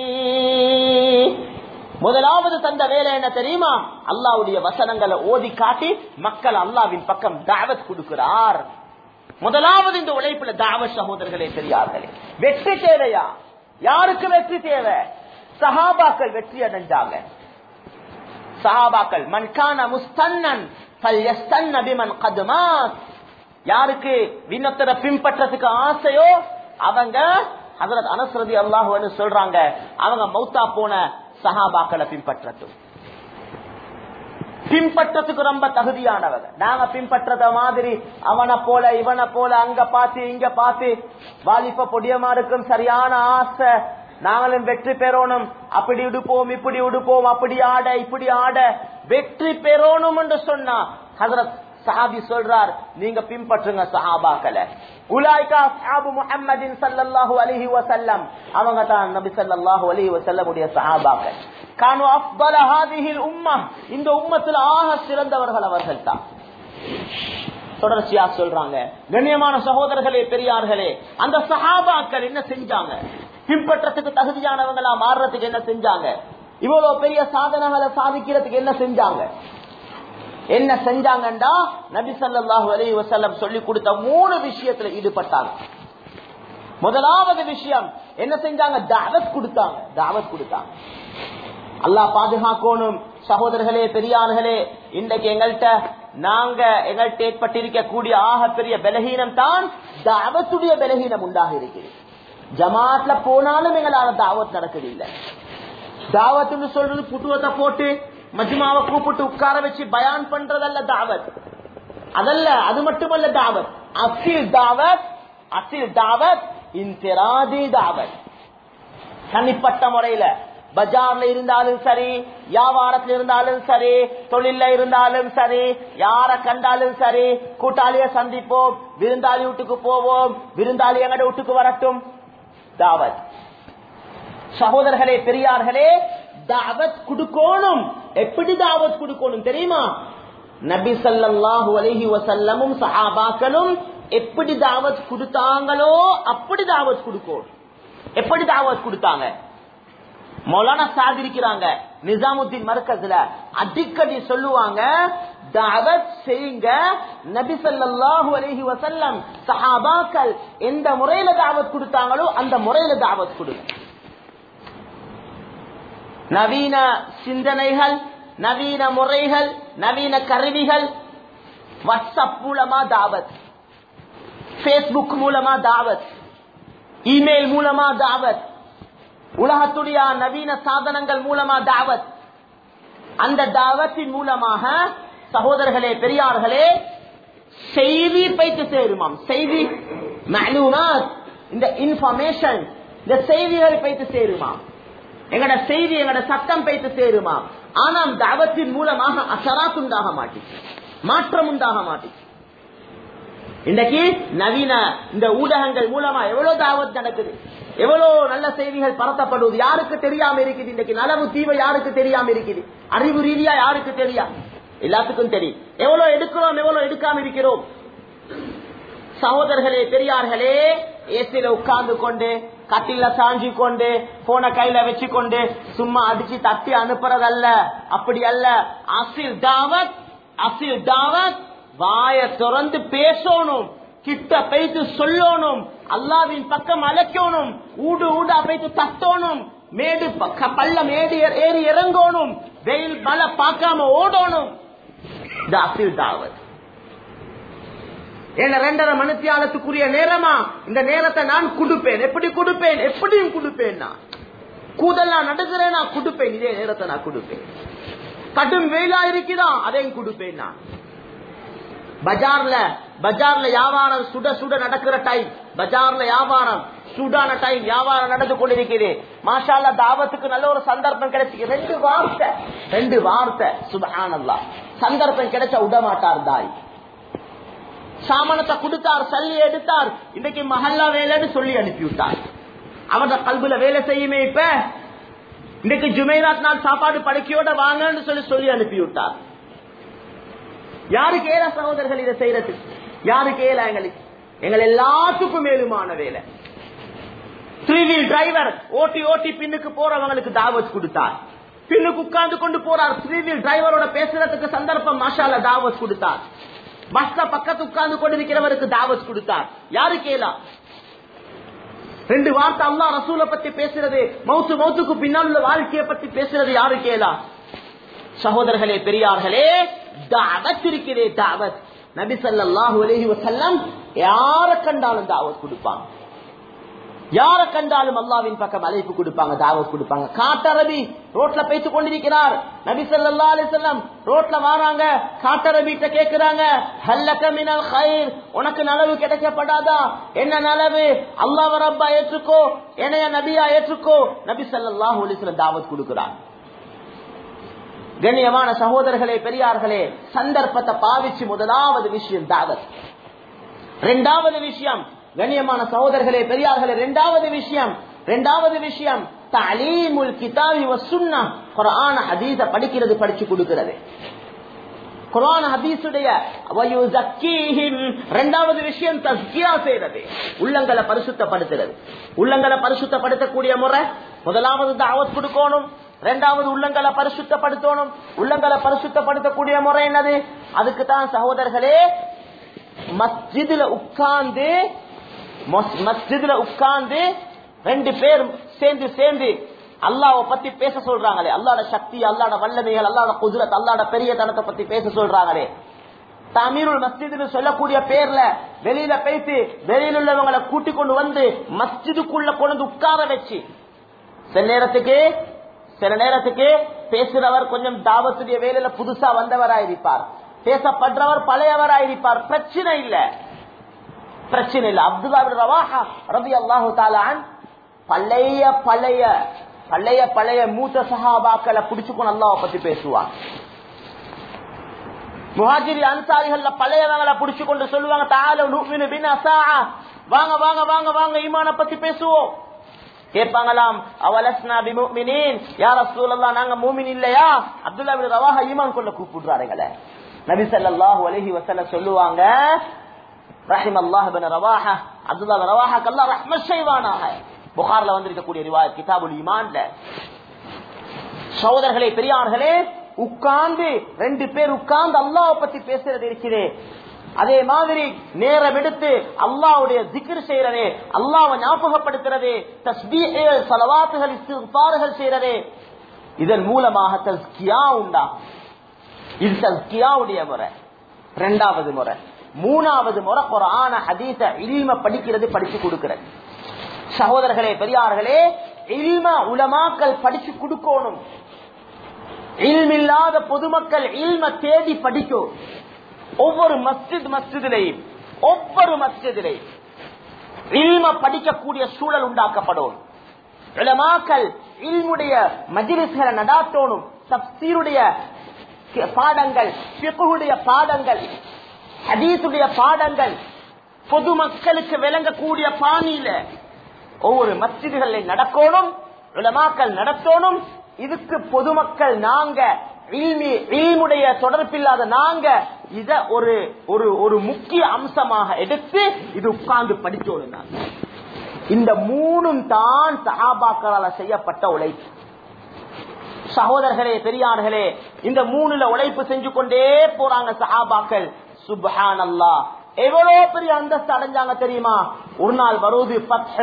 முதலாவது தந்த வேலை என்ன தெரியுமா? அல்லாஹ்வுடைய வசனங்களை ஓதி காட்டி மக்கள் அல்லாஹ்வின் பக்கம் தாவத் கொடுக்கிறார். முதலாவது இந்த உழைப்புல தாவத். சகோதரர்களே, பெரியார்களே, வெற்றி தேவையா? யாருக்கு வெற்றி தேவை? சஹாபாக்கள் வெற்றி அடைஞ்சாங்க. சஹாபாக்கள் மன் கான முஸ்தன்னன் ஃபல்யஸ்தன்ன பிமன் கத் மாத். யாருக்கு விண்ணத்தர பின்பற்றதுக்கு ஆசையோ அவங்க ஹஜ்ரத் அனஸ் ரலியல்லாஹு அன்ஹு சொல்றாங்க, அவங்க மௌத்தா போன சஹாபாக்களை பின்பற்றட்டும். பின்பற்றதுக்கு ரொம்ப தகுதியானவங்க. நாங்க பின்பற்றத மாதிரி அவனை போல இவனை போல அங்க பார்த்து இங்க பார்த்து வாலிப பொடியமா இருக்கும் சரியான ஆசை, நாங்களும் வெற்றி பெறணும், அப்படி உடுப்போம் இப்படி உடுப்போம், அப்படி ஆட இப்படி ஆட வெற்றி பெறணும் என்று சொன்னா ஹஜ்ரத் சஹாபி சொல்றார், நீங்க பின்பற்றுங்க சஹாபாக்களை. உலாய்கா அஸ்ஹாபு முஹம்மதின் ஸல்லல்லாஹு அலைஹி வஸல்லம், அவங்க தான் நபி ஸல்லல்லாஹு அலைஹி வஸல்லம் உடைய சஹாபாக்கள். கானு அஃதல ஹாதிஹில் உம்மஹ், இந்த உம்மத்தில் ஆக சிறந்தவர்கள் அவர்கள் தான். தொடர்ச்சியா சொல்றாங்க. கண்ணியமான சகோதரர்களே, பெரியார்களே, அந்த சஹாபாக்கள் என்ன செஞ்சாங்க? பின்பற்றத்துக்கு தகுதியானவங்களா மாறுறதுக்கு என்ன செஞ்சாங்க? இவ்வளவு பெரிய சாதனைகளை சாதிக்கிறதுக்கு என்ன செஞ்சாங்க? என்ன செஞ்சாங்கண்டா நபி ஸல்லல்லாஹு அலைஹி வஸல்லம் சொல்லி கொடுத்த 3 விஷயத்துல ஈடுபட்டாங்க. முதலாவது விஷயம் என்ன செஞ்சாங்க? தாவத் கொடுத்தாங்க. அல்லாஹ் பாதுகாக்கணும். சகோதரர்களே, பெரியார்களே, இன்றைக்கு எங்கள்கிட்ட ஏற்பட்டிருக்கக்கூடிய ஆக பெரிய பலகீனம் தான் தாவத்துடைய பலகீனம் உண்டாக இருக்கிறது. ஜமாத்ல போனாலும் எங்களால தாவத் நடக்குதில்லை. தாவத்துன்னு சொல்றது புட்டுவத்தை போட்டு மஜ்மாவை கூப்பிட்டு உட்கார வச்சு பயான் பண்றதல்ல தாவத். அதல்ல, அது மட்டுமல்ல தாவத். அசில் தாவத் இன்ஃபிராதி தாவத். தனிப்பட்ட முறையில பஜார்ல இருந்தாலும் சரி, வியாபாரத்தில் இருந்தாலும் சரி, தொழில இருந்தாலும் சரி, யார கண்டாலும் சரி, கூட்டாளிய சந்திப்போம், விருந்தாளி வீட்டுக்கு போவோம், விருந்தாளி எங்கட வீட்டுக்கு வரட்டும், தாவத். சகோதரர்களே, பெரியார்களே, தாவத் கொடுக்கணும். எப்படி தாவத் கொடுக்கணும் தெரியுமா? நபி ஸல்லல்லாஹு அலைஹி வஸல்லமும் சஹாபாக்களும் எப்படி தாவத் கொடுத்தாங்களோ அப்படி தாவத் கொடுக்கணும். எப்படி தாவத் கொடுத்தாங்க? மௌலானா சாத் இருக்கிறாங்க நிசாமுத்தீன் மர்கஸ்ல, அடிக்கடி சொல்லுவாங்க, தாவத் செய்யுங்க. நபி ஸல்லல்லாஹு அலைஹி வஸல்லம் சஹாபாக்கள் எந்த முறையில தாவத் கொடுத்தாங்களோ அந்த முறையில தாவத் கொடுங்க. நவீன சிந்தனைகள், நவீன முறைகள், நவீன கருவிகள், வாட்ஸ்அப் மூலமா தாவத், பேஸ்புக் மூலமா தாவத், இமெயில் மூலமா தாவத், உலகத்துடைய நவீன சாதனங்கள் மூலமா தாவத். அந்த தாவத்தின் மூலமாக சகோதரர்களே, பெரியார்களே, செய்தி பைத்து சேருமாம். செய்தி மஅலூமாத், இந்த இன்ஃபர்மேஷன், இந்த செய்திகள் பைத்து சேருமாம். எங்கட செய்தி, எங்கட சத்தம் பைத்து சேருமா. ஆனால் தாவத்தின் மூலமாக அசராத் உண்டாக மாட்டி, மாற்றம் உண்டாக மாட்டி. இன்றைக்கு நவீன இந்த ஊடகங்கள் மூலமா எவ்வளவு தாவத் நடக்குது, எவ்வளவு நல்ல செய்திகள் பரத்தப்படுவது யாருக்கு தெரியாம இருக்குது. இன்றைக்கு நலவு தீவை யாருக்கு தெரியாம இருக்குது, அறிவு ரீதியா யாருக்கு தெரியாது, எல்லாத்துக்கும் தெரியும். எவ்வளவு எடுக்கிறோம், எவ்வளவு எடுக்காம இருக்கிறோம். சகோதரர்களே, பெரியார்களே, ஏசில உட்கார்ந்து கொண்டு, கட்டில சாஞ்சி கொண்டு, போன கையில வச்சு கொண்டு சும்மா அடிச்சு தட்டி அனுப்புறதல்ல, அப்படி அல்ல. அசில் தாவத் வாய திறந்து பேசணும், கிட்ட பேசி சொல்லணும், அல்லாவின் பக்கம் அழைக்கணும், ஊடு ஊடா பேசி தட்டணும், மேடு பள்ள மேடு ஏறி இறங்கணும், வெயில் மழை பார்க்காம ஓடணும். இந்த அசில் தாவத். என்ன 2.5 மணித்தியாலத்துக்குரிய நேரமா? இந்த நேரத்தை நான் கொடுப்பேன். எப்படி கொடுப்பேன்? எப்படியும் கொடுப்பேன். நான் கூதெல்லாம் நடுகிறேன், நான் கொடுப்பேன். இதே நேரத்தை நான் கொடுப்பேன். கடும் வெயிலா இருக்குதா, அதையும் கொடுப்பேன். நான் பஜார்ல வியாபாரம் சுட சுட நடக்கிற டைம், பஜார்ல வியாபாரம் சூடான டைம், வியாபாரம் நடந்து கொண்டிருக்கிறது. மாஷா அல்லாஹ், தாவத்துக்கு நல்ல ஒரு சந்தர்ப்பம் கிடைச்சு. 2 வார்த்தை சுப்ஹானல்லாஹ், சந்தர்ப்பம் கிடைச்சா விட மாட்டார் தாய். சாமானத்தை கொடுத்தார், சல்லி எடுத்தார், இன்னைக்கு மஹல்லா வேலைன்னு சொல்லி அனுப்பிவிட்டார். அவரோட கல்புல வேலை செய்யுமே. இப்ப இன்னைக்கு ஜுமைராத் நாள் சாப்பாடு படுக்கையோட வாங்கன்னு சொல்லி அனுப்பிவிட்டார். யாருக்கு ஏல சகோதரர்கள் இதை செய்யறது? யாருக்கு ஏல? எங்கள் எல்லாத்துக்கும் மேலுமான வேலை. 3 வீல் டிரைவர் ஓட்டி பின்னுக்கு போறவங்களுக்கு தாவத் கொடுத்தார். பின்னுக்கு உட்கார்ந்து கொண்டு போறார், 3 வீல் டிரைவரோட பேசுறதுக்கு சந்தர்ப்பம் மாஷா அல்லாஹ் தாவத் கொடுத்தார். பஸ்ல பக்கத்து உட்கார்ந்து கொண்டிருக்கிறவருக்கு தாவத் கொடுத்தார். யாரு கேளா? 2 வார்த்தை அல்லாஹ் ரசூலை பத்தி பேசுறது, மௌத்துக்கு பின்னால் உள்ள வாழ்க்கையை பத்தி பேசுறது யாரு கேளா? சகோதரர்களே, பெரியார்களே, தாவத் இருக்கிறே, தாவத். நபி ஸல்லல்லாஹு அலைஹி வஸல்லம் யார கண்டாலும் தாவத் கொடுப்பாங்க. யார கண்டாலும் அல்லாஹ்வின் பக்கம் அழைப்பு கொடுப்பாங்க, தாவத் கொடுப்பாங்க. காட்டரபி ரோட்ல பேசிக் கொண்டிருக்கிறார். நபி ஸல்லல்லாஹு அலைஹி வஸல்லம் ரோட்ல வராங்க, காட்டரபிட்ட கேக்குறாங்க, ஹல்லக மினல் கைர், உனக்கு நலவு கிடைக்கப்படாதா? என்ன நலவு? அல்லாஹ் ரப்பா ஏற்றுக்கோ, என்னைய நபியா ஏற்றுக்கோ. நபி ஸல்லல்லாஹு அலைஹி வஸல்லம் தாவத் கொடுக்கிறார். கண்ணியமான சகோதரர்களே, பெரியார்களே, சந்தர்ப்பத்தை பாவிச்சு முதலாவது விஷயம் தாவத். 2வது விஷயம், கண்ணியமான சகோதரர்களே, பெரியார்களே, 2வது விஷயம் தஅலீமுல் கிதாபி வஸ் சுன்னஹ், குர்ஆன் ஹதீஸ படிக்கிறது, படிச்சு கொடுக்கிறது. குர்ஆன் ஹதீஸுடைய வயுஸக்கீஹிம். 2வது விஷயம் தஸ்கியா செய்வது, உள்ளங்களை பரிசுத்தப்படுத்துறது. உள்ளங்களை பரிசுத்தப்படுத்தக்கூடிய முறை, முதலாவது தாவத் கொடுக்கணும். இரண்டாவது உள்ளங்களை பரிசுத்தப்படுத்தணும். உள்ளங்களை பரிசுத்தப்படுத்தக்கூடிய முறை என்னது? அதுக்கு தான் சகோதரர்களே மஸ்ஜிதுல உட்கார்ந்து 2 பேர் சேர்ந்து அல்லாஹ்வை பத்தி பேச சொல்றாங்களே, அல்லாஹ்வோட சக்தி, அல்லாஹ்வோட வல்லமைகள், அல்லாஹ்வோட குத்ரத், அல்லாஹ்வோட பெரியதனத்தை பத்தி பேச சொல்றாங்களே. தாமீருல் மஸ்ஜித்னு சொல்லக்கூடிய பேர்ல வெளியில போயிட்டு வெளியில உள்ளவங்களை கூட்டி கொண்டு வந்து மஸ்ஜிதுக்குள்ள கொண்டு உட்கார வச்சு சில நேரத்துக்கு பேசுறவர் கொஞ்சம் தாவத்துடைய வேலையில புதுசா வந்தவராயிருப்பார், பேசப்படுறவர் பழையவராயிருப்பார். பிரச்சனை இல்ல. அப்துல்லா இப்னு ரவாஹா ரலியல்லாஹு தஆலா பழைய மூத்த சஹாபாக்களை பிடிச்சுக்கொண்டு அல்லாஹ்வை பத்தி பேசுவாங்க. முஹாஜிரி அன்சாரிகள்ல பழையவங்களை பிடிச்சு கொண்டு சொல்லுவாங்க, தஆலு நுமினு பினா ஸாஅ, வாங்க வாங்க வாங்க வாங்க ஈமான பத்தி பேசுவோம். கேட்பாங்களாம், அவலஸ்னா பிமுமினீன், யா ரசூலல்லாஹ் நாங்க மூமின் இல்லையா? அப்துல்லா இப்னு ரவாஹா ஈமான் கொள்ள கூப்பிடுறாருங்களே. நபி ஸல்லல்லாஹு அலைஹி வஸல்லம் சொல்லுவாங்க, ரஹிமல்லாஹ் இப்னு ரவாஹா, அப்துல்லா இப்னு ரவாஹாக்கு அல்லாஹ் ரஹ்மத் செய்வானாக. புகார்ல வந்திருக்கக்கூடிய ரிவாயத் கிதாபுல் ஈமான்ல. சகோதரர்களே பெரியார்களே, உட்கார்ந்து 2 பேர் உட்கார்ந்து அல்லாஹ்வை பத்தி பேசுறது இருக்கிறே, அதே மாதிரி நேரம் எடுத்து அல்லாஹ்வுடைய zikr செய்யறதே, அல்லாஹ்வை ஞாபகப்படுத்துறதே, தஸ்பீஹ் ஸலவாத்துகள் இஸ்திக்பார்கள் செய்யறதே, இதன் மூலமாக தஸ்கியா உண்டாகும். இது தஸ்கியாவுடைய முறை. 2வது முறை. 3வது முறை குர்ஆன ஹதீஸ இல்ம படிச்சு கொடுக்கிறது. சகோதரர்களே பெரியார்களே, இல்ம உலமாக்கள் படிச்சு கொடுக்கணும். இல்மில்லாத பொதுமக்கள் இல்ம தேடி படிக்கும். ஒவ்வொரு மஸ்ஜிதிலையும் இல்ம படிக்கக்கூடிய சூழல் உண்டாக்கப்படும். உலமாக்கள் இல்முடைய மஜ்லிஸ்களை நடாத்தணும். தஃப்சீருடைய பாடங்கள், ஃபிக்ஹுடைய பாடங்கள், ஹதீஸுடைய பாடங்கள் பொதுமக்களுக்கு விளங்கக்கூடிய பாணியில ஒவ்வொரு மஸ்ஜிதுகளில் நடக்கணும். உலமாக்கள் நடத்தணும். இதுக்கு பொதுமக்கள் நாங்க இல்முடைய தொடர்பில்லாத நாங்க இத ஒரு முக்கிய அம்சமாக எடுத்து இது உட்கார்ந்து படிச்சோம். இந்த 3ம் தான் சஹாபாக்களால் செய்யப்பட்ட உழைப்பு. சகோதரர்களே பெரியார்களே, இந்த 3ல உழைப்பு செஞ்சு கொண்டே போறாங்க சஹாபாக்கள். சுப்ஹானல்லாஹ், எவ்வளவு பெரிய அந்தஸ்து அடைஞ்சாங்க தெரியுமா? ஒரு நாள் வருது ஃபத்ஹ்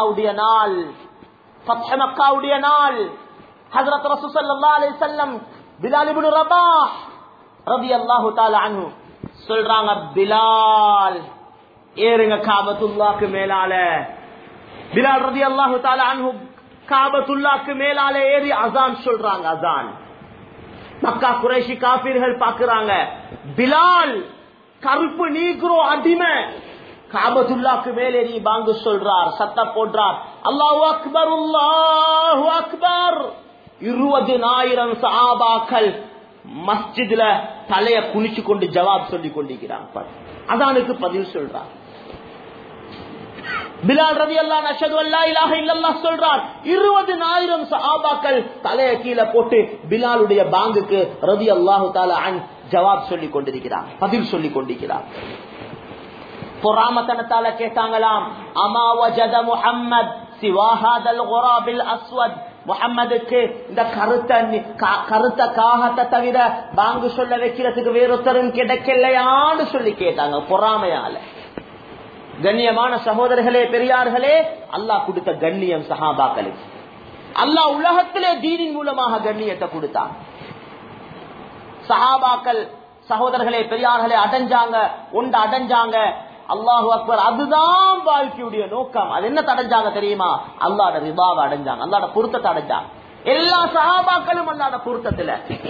மக்காவுடைய நாள். ஹஜ்ரத் ரசூல் ஸல்லல்லாஹு அலைஹி வஸல்லம் பிலால் இப்னு ரபாஹ் ரலியல்லாஹு தஆலா அன்ஹு சொல்றாங்க, பிலால் ஏறுங்க காபத்துல்லாஹ்க்கு மேலால. பிலால் ரலியல்லாஹு தஆலா அன்ஹு காபத்துல்லாஹ்க்கு மேலால ஏறி அஸான் சொல்றாங்க. அஸான் மக்கா குறைஷி காஃபிர்கள் பாக்குறாங்க, பிலால் கருப்பு நீக்ரோ அடிமை காபத்துல்லாஹ்க்கு மேலே ஏறி பாங்கு சொல்றார், சத்தம் போடுறார், அல்லாஹு அக்பர் அல்லாஹு அக்பர். 20,000 சஹாபாக்கள் மஸ்ஜித்ல தலைய குனிச்சு கொண்டு ஜவாப் சொல்லி கொண்டிருக்கிறாங்க. அதானுக்கு பதில் சொல்றார். பிலால் ரலியல்லாஹு அன்ஹு அஷ்ஹது அல்லா இலாஹ இல்லல்லாஹ் சொல்றார். 20,000 சஹாபாக்கள் தலைய கீழே போட்டு பிலாலுடைய பாங்குக்கு ரலியல்லாஹு தஆலா அன்ஹு ஜவாப் சொல்லி கொண்டிருக்கிறார், பதில் சொல்லி கொண்டிருக்கிறார். பொறாமத்தனத்தால கேட்டாங்களாம், அமா வஜத முஹம்மத் சிவா ஹாதல் குராபில் அஸ்வத், முஹம்மதுக்கு இந்த கருத்த காகத்தை தவிர பாங்கு சொல்ல வைக்கிறதுக்கு வேறொருத்தரும் கிடைக்கலையான்னு சொல்லி கேட்டாங்க பொறாமையால. கண்ணியமான சகோதரர்களே பெரியார்களே, அல்லாஹ் கொடுத்த கண்ணியம் சஹாபாக்களுக்கு. அல்லாஹ் உலகத்திலே தீனின் மூலமாக கண்ணியத்தை கொடுத்தான். சஹாபாக்கள் சகோதரர்களே பெரியார்களே அடைஞ்சாங்க. அல்லாஹு அக்பர், அதுதான் வாழ்க்கையுடைய நோக்கம். அது என்ன அடைஞ்சாங்க தெரியுமா? அல்லாஹ்வுடைய ரிதாவை அடைஞ்சாங்க, அல்லாஹ்வுடைய பொருத்தத்தை அடைஞ்சாங்க. எல்லா சஹாபாக்களும் அல்லாஹ்வுடைய பொருத்தத்துல.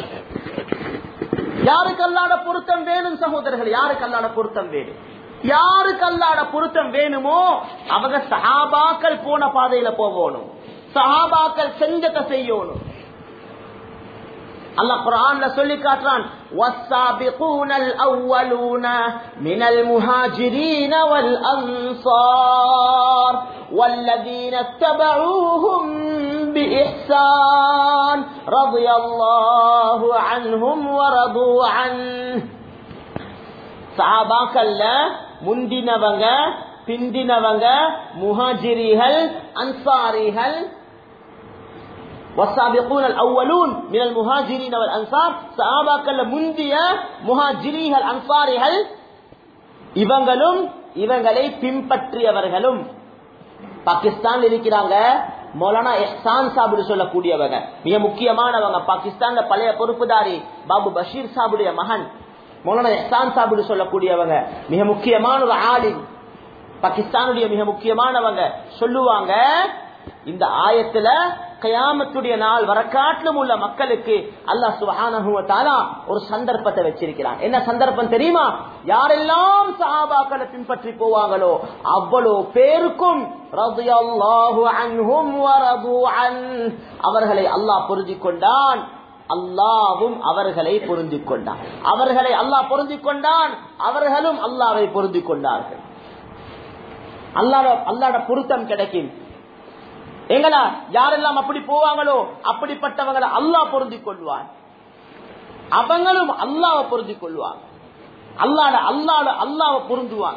யாருக்கு அல்லாஹ்வுடைய பொருத்தம் வேணும் சகோதரர்களே? யாருக்கு அல்லாஹ்வுடைய பொருத்தம் வேணும்? யாருக்கு அல்லாஹ்வுடைய பொருத்தம் வேணுமோ அவங்க சஹாபாக்கள் போன பாதையில போகணும், சஹாபாக்கள் செஞ்சதை செய்யணும். அல்லாஹ் குர்ஆன்ல சொல்லி காட்டுறான், வஸ்ஸாபிகூனல் அவ்வலூன மினல் முஹாஜிரீன வல் அன்சார் வல்லதீன தபஊஹும் பிஇஹ்சான் ரலியல்லாஹு அன்ஹும் வரது அன். சஹாபாக்கள்ல முந்தினவங்க பிந்தினவங்க, முஹாஜிரிகள் அன்சாரிகள், والسابقون الأولون من المهاجرين والأنصار சஹாபாக்கள் முந்திய முஹாஜிரீகள் அன்சாரிகள் இவங்களும் இவங்களை பின்பற்றியவர்களும். பாகிஸ்தான் இருக்கிறாங்க மௌலானா எஹ்சான் சாபிடு சொல்லக்கூடியவங்க, மிக முக்கியமானவங்க. பாகிஸ்தான்ல பழைய பொறுப்புதாரி பாபு பஷீர் சாபுடைய மகன் மௌலானா எஹ்சான் சாபிடு சொல்லக்கூடியவங்க, மிக முக்கியமான ஒரு ஆலிம், பாகிஸ்தானுடைய மிக முக்கியமானவங்க. சொல்லுவாங்க, இந்த ஆயத்துல கியாமத்துடைய நாள் வரக்காட்டிலும் உள்ள மக்களுக்கு அல்லாஹ் சுப்ஹானஹு வ தஆலா ஒரு சந்தர்ப்பத்தை வச்சிருக்கிறான். என்ன சந்தர்ப்பம் தெரியுமா? யாரெல்லாம் சஹாபாக்களை பின்பற்றி போவாங்களோ அவ்வளோ பேருக்கும் ரலியல்லாஹு அன்ஹும் வ ரது அன், அவர்களை அல்லாஹ் பொருந்திக் கொண்டான், அல்லாஹ்வும் அவர்களை பொருந்திக் கொண்டான். அவர்களை அல்லாஹ் பொருந்திக் கொண்டான், அவர்களும் அல்லாஹ்வை பொருந்திக் கொண்டார்கள். அல்லாஹ்வோட பொருத்தம் கிடைக்கும். எங்களா யாரெல்லாம் அப்படி போவாங்களோ அப்படிப்பட்டவங்களை அல்லாஹ் பொருந்திக் கொள்வான், அவங்களும் அல்லாஹ்வை பொருந்திக் கொள்வாங்க. அல்லாஹ்வை பொருந்துவாங்க.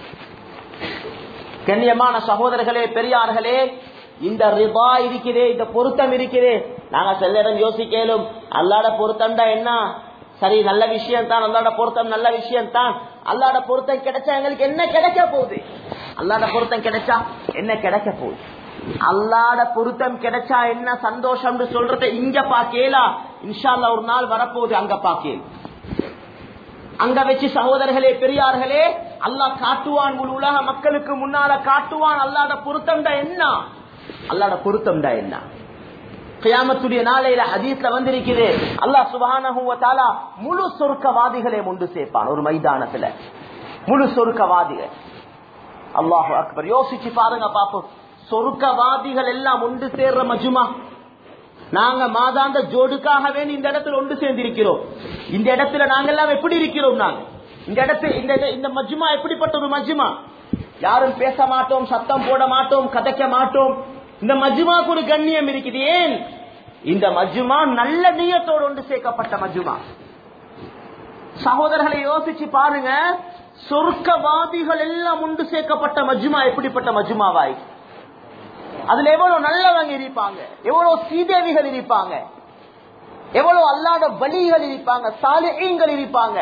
கண்ணியமான சகோதரர்களே, பெரியார்களே, இந்த ரிபா இருக்கிறே, இந்த பொருத்தம் இருக்கிறே, நாங்க சில இடம் யோசிக்கலும், அல்லாஹ்வோட பொருத்தம்டா என்ன? சரி, நல்ல விஷயம் தான், அல்லாஹ்வோட பொருத்தம் நல்ல விஷயம் தான். அல்லாஹ்வோட பொருத்தம் கிடைச்சா எங்களுக்கு என்ன கிடைக்க போகுது? அல்லாஹ்வோட பொருத்தம் கிடைச்சா என்ன கிடைக்க போகுது? அல்லாஹ்வோட பொருத்தம் கிடைச்சா என்ன சந்தோஷம் சொல்றத இங்க பாக்கேலா, இன்ஷா அல்லாஹ் ஒரு நாள் வரப்போகுது, அங்க பாக்கேல். அங்க வச்சு சகோதரர்களே, பெரியார்களே, அல்லாஹ் காட்டுவான், முழு உலக மக்களுக்கு முன்னால காட்டுவான் அல்லாஹ்வோட பொருத்தம்டா என்ன, அல்லாஹ்வோட பொருத்தம்டா என்ன. கியாமத்துடைய நாளையில ஹதீஸ்ல வந்திருக்குது, அல்லாஹ் சுப்ஹானஹு வ தஆலா முழு சொர்க்கவாதிகளை ஒன்று சேர்ப்பான் ஒரு மைதானத்துல, முழு சொர்க்கவாதிகள். அல்லாஹு அக்பர். யோசிச்சு பாருங்க பாப்போம், சொர்க்கவாதிகள் எல்லாம் ஒன்று சேர்ற மஜ்மா. நாங்க மாதாந்த ஜோடுக்காகவே இந்த இடத்துல ஒன்று சேர்ந்திருக்கிறோம். இந்த இடத்துல நாங்க எல்லாம் எப்படி இருக்கிறோம்? நாங்க இந்த இடத்துல இந்த மஜ்மா எப்படிப்பட்ட ஒரு மஜ்மா? யாரும் பேச மாட்டோம், சத்தம் போட மாட்டோம், கதைக்க மாட்டோம். இந்த மஜ்மாக்கு ஒரு கண்ணியம் இருக்குது. ஏன்? இந்த மஜ்மா நல்ல நியத்தோடு ஒன்று சேர்க்கப்பட்ட மஜ்மா. சகோதரர்களை யோசிச்சு பாருங்க, சொர்க்கவாதிகள் எல்லாம் ஒன்று சேர்க்கப்பட்ட மஜ்மா எப்படிப்பட்ட மஜ்மாவாய்? அதுல எவ்வளவு நல்லவங்க இருப்பாங்க, எவ்வளவு சீதேவிகள் இருப்பாங்க, எவ்வளவு அல்லாஹ்வுடைய வலிகள் இருப்பாங்க, சாலிஹீன்கள் இருப்பாங்க.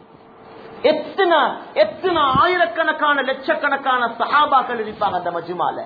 எத்தனை ஆயிரக்கணக்கான லட்சக்கணக்கான சஹாபாக்கள் இருப்பாங்க அந்த மஜ்மால.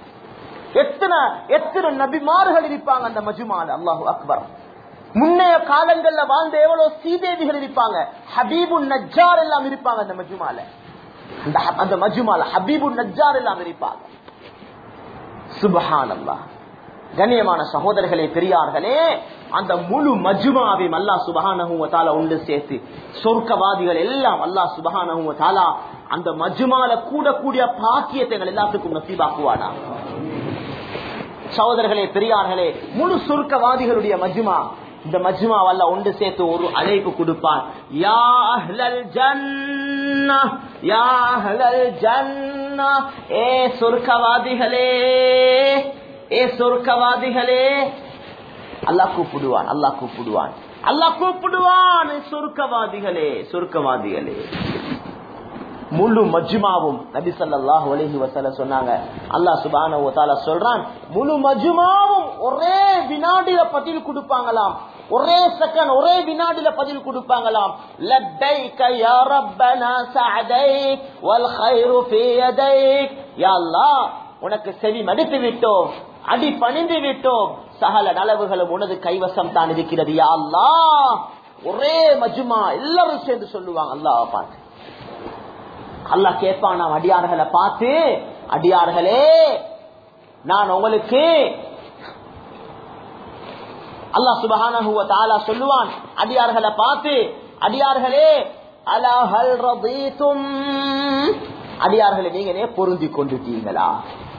எத்தனை நபிமார்கள் இருப்பாங்க அந்த மஜ்மால. அல்லாஹு அக்பர். முன்னைய காலங்கள்ல வாழ்ந்த எவ்வளவு சீதேவிகள் இருப்பாங்க, ஹபீபுன் நஜ்ஜார் எல்லாம் இருப்பாங்க அந்த மஜ்மால. அந்த மஜ்மால ஹபீபுன் நஜ்ஜார் எல்லாம் இருப்பாங்க. சுப்ஹானல்லாஹ். கண்ணியமான சகோதரர்களே, பெரியார்களே, அந்த முழு மஜ்மாவையும் அல்லாஹ் சுப்ஹானஹு வ தஆலா ஒன்று சேர்த்து சொர்க்கவாதிகள் எல்லாம் அல்லாஹ் சுப்ஹானஹு வ தஆலா அந்த மஜ்மால கூடக்கூடிய பாக்கியத்தை எல்லாத்துக்கும் நசீபாக்குவானா. சகோதரர்களே, பெரியார்களே, முழு சொர்க்கவாதிகளுடைய மஜ்மா, இந்த மஜ்மா அல்லாஹ் ஒன்று சேர்த்து ஒரு அழைப்பு கொடுப்பான். யா அஹ்லல் ஜன்னஹ், யா அஹ்லல் ஜன்னஹ், ஏ சொர்க்கவாதிகளே, ஏ சொர்க்கவாதிகளே. அல்லாஹ் கூப்பிடுவான், அல்லாஹ் கூப்பிடுவான், அல்லாஹ் கூப்பிடுவான். சொர்க்கவாதிகளே, சொர்க்கவாதிகளே. முழு மஜ்மாவும் நபி ஸல்லல்லாஹு அலைஹி வஸல்லம் சொன்னாங்க, அல்லாஹ் சுப்ஹானஹு வ தஆலா சொல்றான், முழு மஜ்மாவும் ஒரே வினாடியில பதில் கொடுப்பாங்களாம். ஒரே செகண்ட், ஒரே வினாடியில பதில் கொடுப்பாங்களாம். லப்பைக யா ரப்பனா சஅதைக் வல் கைரு ஃபீ யதைக். யா அல்லாஹ், உனக்கு செவி மடித்து விட்டோம், அடி பணிந்து விட்டோம், சகல நலவுகளும் உனது கைவசம் தான் இருக்கிறது யா அல்லாஹ். ஒரே மஜ்மா எல்லாரும் சேர்ந்து சொல்லுவாங்க அல்லாஹ்வை பார்த்து. அல்லாஹ் கேட்பான் நாம் அடியார்களை பார்த்து, அடியார்களே, நான் உங்களுக்கு, அல்லாஹ் சுப்ஹானஹு வ தஆலா சொல்லுவான் அடியார்களை பார்த்து, அடியார்களே, அலா ஹல் ரதீதும், அடியார்களை நீங்க பொருந்திக் கொண்டுட்டீங்களா?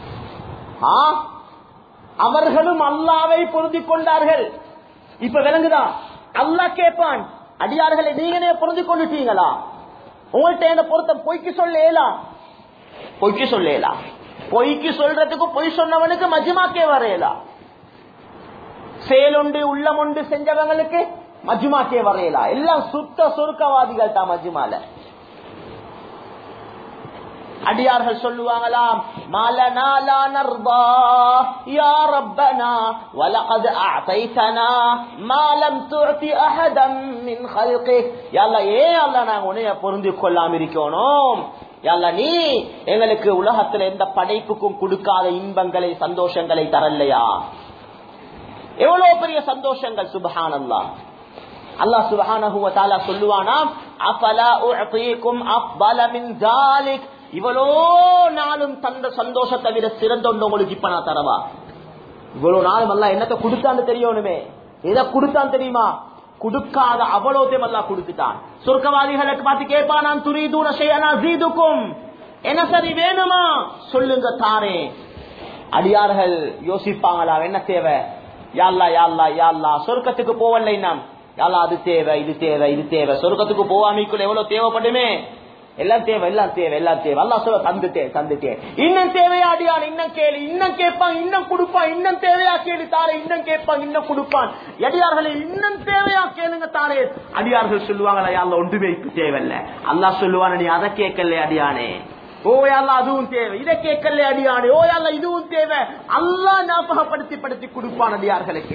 அவர்களும் அல்லாஹ்வை பொருந்திக் கொண்டார்கள். இப்ப விளங்குதா? அல்லாஹ் கேட்பான், அடியார்களை நீங்க பொருந்திக் கொண்டுட்டீங்களா? உங்கள்கிட்ட என்ன பொருத்தம்? பொய்க்கு சொல்லலாம், பொய்க்கு சொல்லலாம். பொய்க்கு சொல்றதுக்கு பொய் சொன்னவனுக்கு மஜ்மாக்கே வரையலாம். செயலுண்டு உள்ளமுண்டு செஞ்சவங்களுக்கு மஜ்மாக்கே வரையலாம். எல்லாம் சுத்த சொர்க்கவாதிகள் தான் மஜ்மால. அடியார்கள் சொல்லுவாங்களாம், மாலனா லா நர்தா யா ரப்பனா வலகத் அஅதைதனா மா லம் துஅதி அஹதம் மின் خلقك. யா அல்லாஹ், அல்லாஹ் நாங்க உன்னைய பொருந்திக் கொள்ளாம இருக்கோம். யா அல்லாஹ், நீ எங்களுக்கு உலகத்துல எந்த படைப்புக்கும் கொடுக்காத இன்பங்களை சந்தோஷங்களை தரலையா? எவ்வளவு பெரிய சந்தோஷங்கள்! சுப்ஹானல்லாஹ். அல்லாஹ் சுப்ஹானஹு வ தஆலா சொல்லுவானாம், அஃபலா உஅதீகும் அஃதல மின் ஸாலிக். இவ்வளோ நாளும் தந்த சந்தோஷத்தை விட சிறந்த ஒன்று உங்களுக்கு இப்ப நான் தரவா? இவ்வளவு நாளும் அல்லாஹ் என்னத்தை கொடுத்தான்னு தெரியணுமே. எதை கொடுத்தான் தெரியுமா? கொடுக்காத அவ்வளோத்தையும் அல்லாஹ் கொடுத்துட்டான். சொர்க்கவாதிகளுக்கு பார்த்து கேட்பானாம், துரீதுன ஷைஅன் அஸீதுக்கும், என்ன சரி வேணுமா சொல்லுங்க தாரே. அடியார்கள் யோசிப்பாங்களா, என்ன தேவை? யா அல்லாஹ், யா அல்லாஹ், யா அல்லாஹ், சொர்க்கத்துக்கு போவல்லை நாம், யா அல்லாஹ் அது தேவை, இது தேவை, இது தேவை. சொர்க்கத்துக்கு போவாமிக்குள்ள எவ்வளவு தேவைப்படுமே. எல்லாம் தேவை, எல்லாம் தேவை, எல்லாம் தேவை. அல்லாஹ் சொல்ல, தந்துட்டேன். இன்னும் தேவையா அடியான்? இன்னும் கேளு. இன்னும் கேட்பான், இன்னும் கொடுப்பான். இன்னும் தேவையா கேளு தாரே. இன்னும் கேட்பான், இன்னும் கொடுப்பான். அடியார்களை இன்னும் தேவையா கேளுங்க தாரே. அடியார்கள் சொல்லுவாங்களா, யா அல்லாஹ் ஒன்றுமே இப்ப தேவையில்ல. அல்லாஹ் சொல்லுவான, நீ அதை கேட்கல அடியானே. ஓ யா அல்லாஹ் அதுவும் தேவை. இதை கேட்கல அடியானே. ஓ யா அல்லாஹ் இதுவும் தேவை. அல்லாஹ் ஞாபகப்படுத்தி கொடுப்பான் அடியார்களுக்கு.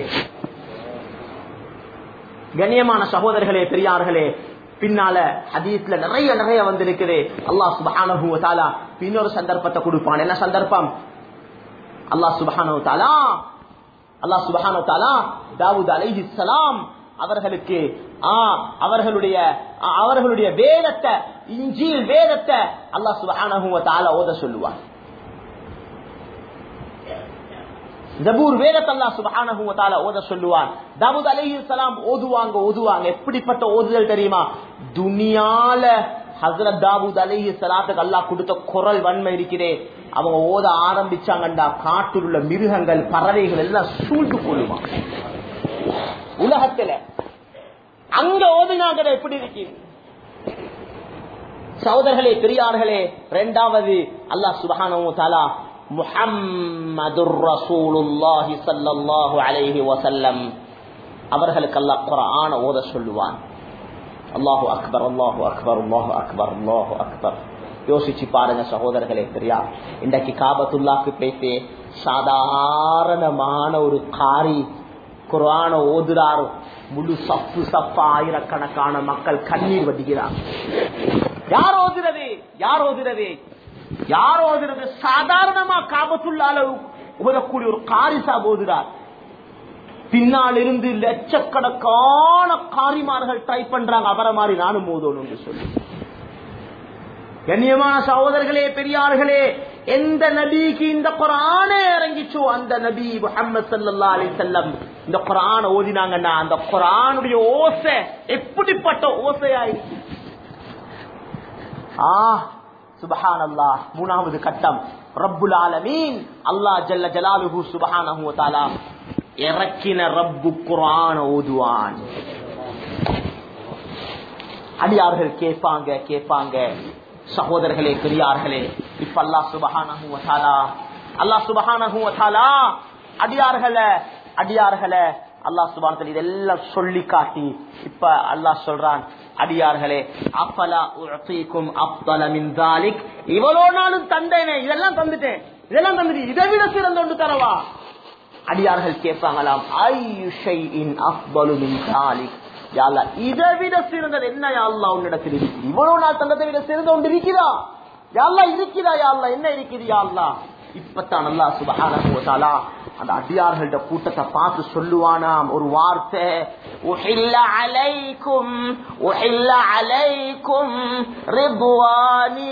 கண்ணியமான சகோதரர்களே, பெரியார்களே, பின்னால ஹதீஸ்ல நிறைய வந்திருக்குது. அல்லாஹ் சுப்ஹானஹு வ தஆலா இன்னொரு சந்தர்ப்பத்தை கொடுப்பான். என்ன சந்தர்ப்பம்? அல்லாஹ் சுப்ஹானஹு வ தஆலா தாவூத் அலைஹிஸ்ஸலாம் அவர்களுக்கு அவர்களுடைய வேதத்தை, இன்ஜீல் வேதத்தை அல்லாஹ் சுப்ஹானஹு வ தஆலா ஓத சொல்லுவான். ஜபூர் வேதத்தை அல்லாஹ் சுப்ஹானஹு வ தஆலா ஓத சொல்லுவான். தாவூத் அலைஹிஸ்ஸலாம் ஓதுவாங்க. எப்படிப்பட்ட ஓதுதல் தெரியுமா? துனியால ஹஸ்ரத் தாவூத் அலைஹிஸ்ஸலாத்துக்கு அல்லாஹ் கொடுத்த குரல் வன்மை இருக்கிறே, அவங்க ஓத ஆரம்பிச்சாங்கண்டா காட்டில் உள்ள மிருகங்கள், பறவைகள் எல்லாம் சூழ்ந்து கொள்ளுமா. உலகத்துல அங்க ஓதுனாங்க எப்படி இருக்கு சகோதரர்களே, பெரியார்களே. இரண்டாவது அல்லாஹ் சுப்ஹானஹு வ தஆலா முஹம்மதுர் ரசூலுல்லாஹி ஸல்லல்லாஹு அலைஹி வஸல்லம் அவர்களுக்கு அல்லாஹ் குர்ஆன ஓத சொல்லுவான். அல்லாஹு அக்பர், அல்லாஹு அக்பர், அல்லாஹு அக்பர், அல்லாஹு அக்பர். யோசிச்சு பாருங்க சகோதரர்களே, பெரியா. இன்றைக்கு காபத்துல்லாஹ்க்கு போயிட்டு சாதாரணமான ஒரு காரி குர்ஆன ஓதுறாரு. முழு சப்பு ஆயிரக்கணக்கான மக்கள் கண்ணீர் வடிக்கிறார். யார் ஓதுறது? சாதாரணமா காபத்துல்லாஹ்ல ஓதக்கூடிய ஒரு காரிசா ஓதுறார். பின்னால் இருந்து லட்சக்கணக்கான காரிமார்கள் ட்ரை பண்றாங்க, அவரை மாதிரி நானும் ஓதணும் சொல்லி. கண்ணியமான சகோதரர்களே, பெரியார்களே, எந்த நபிக்கு இந்த குர்ஆனே இறங்கிச்சோ அந்த நபி முஹம்மது ஸல்லல்லாஹு அலைஹி வஸல்லம் இந்த குர்ஆன ஓதினாங்கன்னா அந்த குர்ஆனுடைய ஓசை எப்படிப்பட்ட ஓசையாயிருக்கு. சுப்ஹானல்லாஹ். மூணாவது கட்டம், ரப்புல் ஆலமீன் அல்லாஹ் ஜல்ல ஜலாலுஹு சுப்ஹானஹு வ தஆலா இறக்கின ரப்பு குர்ஆன ஓதுவான். அடியார்கள் கேட்பாங்க. சகோதரர்களே, பெரியார்களே, இப்ப அல்லாஹ் சுப்ஹானஹு வ தஆலா அடியார்களை அல்லாஹ் சுப்ஹானஹு வ தஆலா இதெல்லாம் சொல்லி காட்டி இப்ப அல்லாஹ் சொல்றான், அடியார்களே, அஃபலா உஅதீகும் அஃதல மின் ஸாலிக். இவ்வளவு நாளும் தந்தேனே, இதெல்லாம் தந்துட்டு இதை விட சிறந்த ஒன்று தரவா? அடியார்கள் கேட்பாங்களாம், ஐயு ஷைஇன் அஃதலு மின் ஸாலிக். யா அல்லாஹ், இதை விட சிறந்தது என்ன யா அல்லாஹ் உன்னிடத்தில் இருக்குது? இவ்வளவு நாள் தந்ததை விட சிறந்த ஒன்று இருக்கிறா யா அல்லாஹ்? இருக்குதா யா அல்லாஹ்? என்ன இருக்குது யா அல்லாஹ்? இப்பத்தான் அல்லாஹ் சுப்ஹானஹு வ தஆலா அந்த அடியார்களோட கூட்டத்தை பார்த்து சொல்லுவானாம் ஒரு வார்த்தை, உஹில்ல அலைக்கும் ரிضواني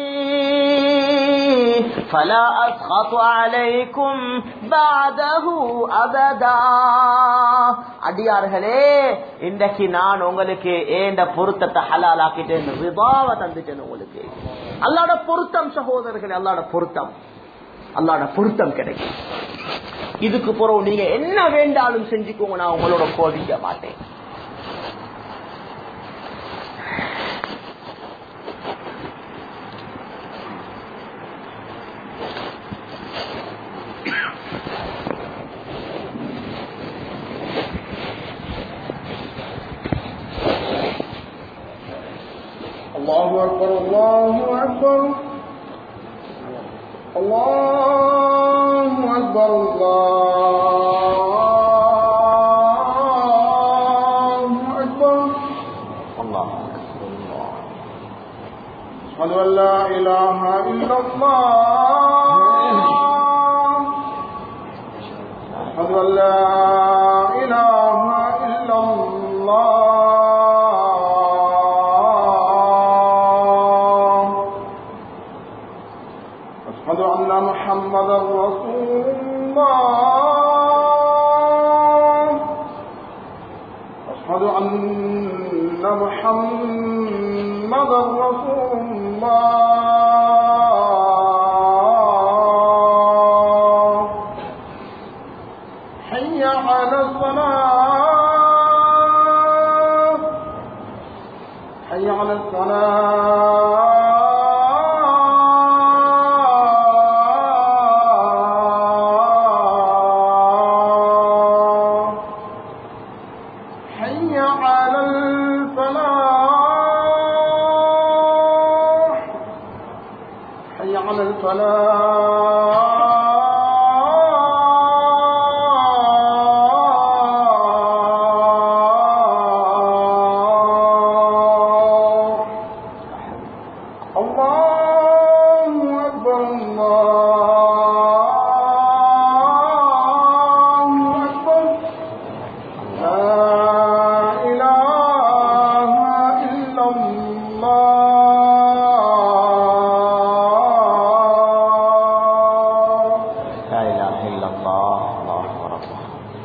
فلا اسخط عليكم بعده ابدا. அடியார்களே, இன்றைக்கு நான் உங்களுக்கு ஏண்ட பொருத்தத்தை ஹலால் ஆக்கிட்டேன், ரிதாவை தந்துட்டேன் உங்களுக்கு. அல்லாஹ்வோட பொருத்தம் சகோதரர்களே, அல்லாஹ்வோட பொருத்தம் கிடைக்கும். இதுக்கு பிறகு நீங்க என்ன வேண்டாலும் செஞ்சுக்கோங்க, நான் உங்களோட கோபிக்க மாட்டேன். அல்லாஹு அக்பர், அல்லாஹு அக்பர். الله أكبر الله أكبر الله أشهد أن لا إله إلا الله أشهد أن لا إله إلا الله أشهد أن محمدا رسول الله أشهد أن محمدا رسول الله حي على الصلاة حي على الصلاة حي على الفلاح حي على الفلاح الله أكبر الله أكبر لا إله إلا الله لا إله إلا الله الله أكبر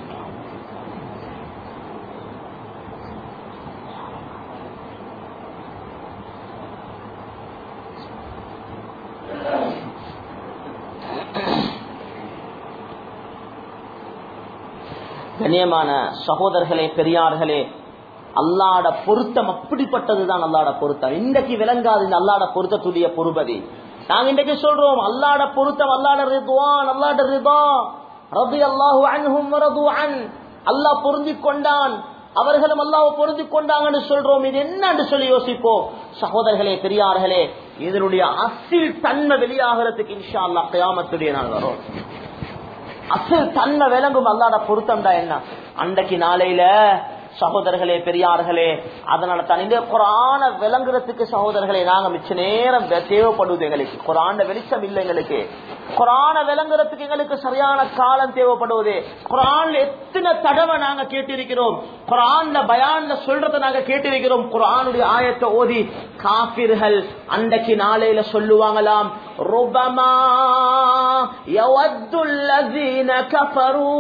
கண்ணியமான சகோதரர்களே, பெரியார்களே, அல்லாஹ்ட பொருத்தம் அப்படிப்பட்டதுதான். அல்லாஹ்ட பொருத்தம் இன்றைக்கு விளங்காது. இந்த அல்லாஹ்ட பொருத்தத்துடைய பொறுபதி நாங்க இன்றைக்கு சொல்றோம். அல்லாஹ்ட பொருத்தம், அல்லாஹ்ட ரிதுவான், அல்லாஹ்ட ரிதா, ரலியல்லாஹு அன்ஹும் வரது அன். அல்லாஹ் பொருந்திக் கொண்டான், அவர்களும் அல்லாஹ்வை பொருந்திக் கொண்டாங்கன்னு சொல்றோம். இது என்னன்னு சொல்லி யோசிப்போம். சகோதரர்களே, பெரியார்களே, இதனுடைய அசில் தன்மை வெளியாகிறதுக்கு இன்ஷா அல்லாஹ் கியாமத்துடைய நாள் வரும். அசல் தன்மை விளங்கும். அல்லாஹ்ட பொருத்தம் தான் என்ன அன்றைக்கு நாளையில. சகோதரர்களே, பெரியார்களே, அதனால தான் இந்த குர்ஆனை விளங்குறதுக்கு சகோதரர்களே நாங்க மிச்ச நேரம் தேவைப்படுவது. எங்களுக்கு குர்ஆன்ல வெளிச்சம் இல்லை. எங்களுக்கு குர்ஆனை விளங்குறதுக்கு எங்களுக்கு சரியான காலம் தேவைப்படுவது. குர்ஆன்ல எத்தனை தடவை நாங்க கேட்டிருக்கிறோம், குர்ஆன்ல பயான்ல சொல்றதை நாங்க கேட்டிருக்கிறோம். குர்ஆனுடைய ஆயத்தை ஓதி காபிர்கள் அன்றைக்கு நாளையில சொல்லுவாங்களாம், ருபமா யவத்துல் லஸீன கஃபரூ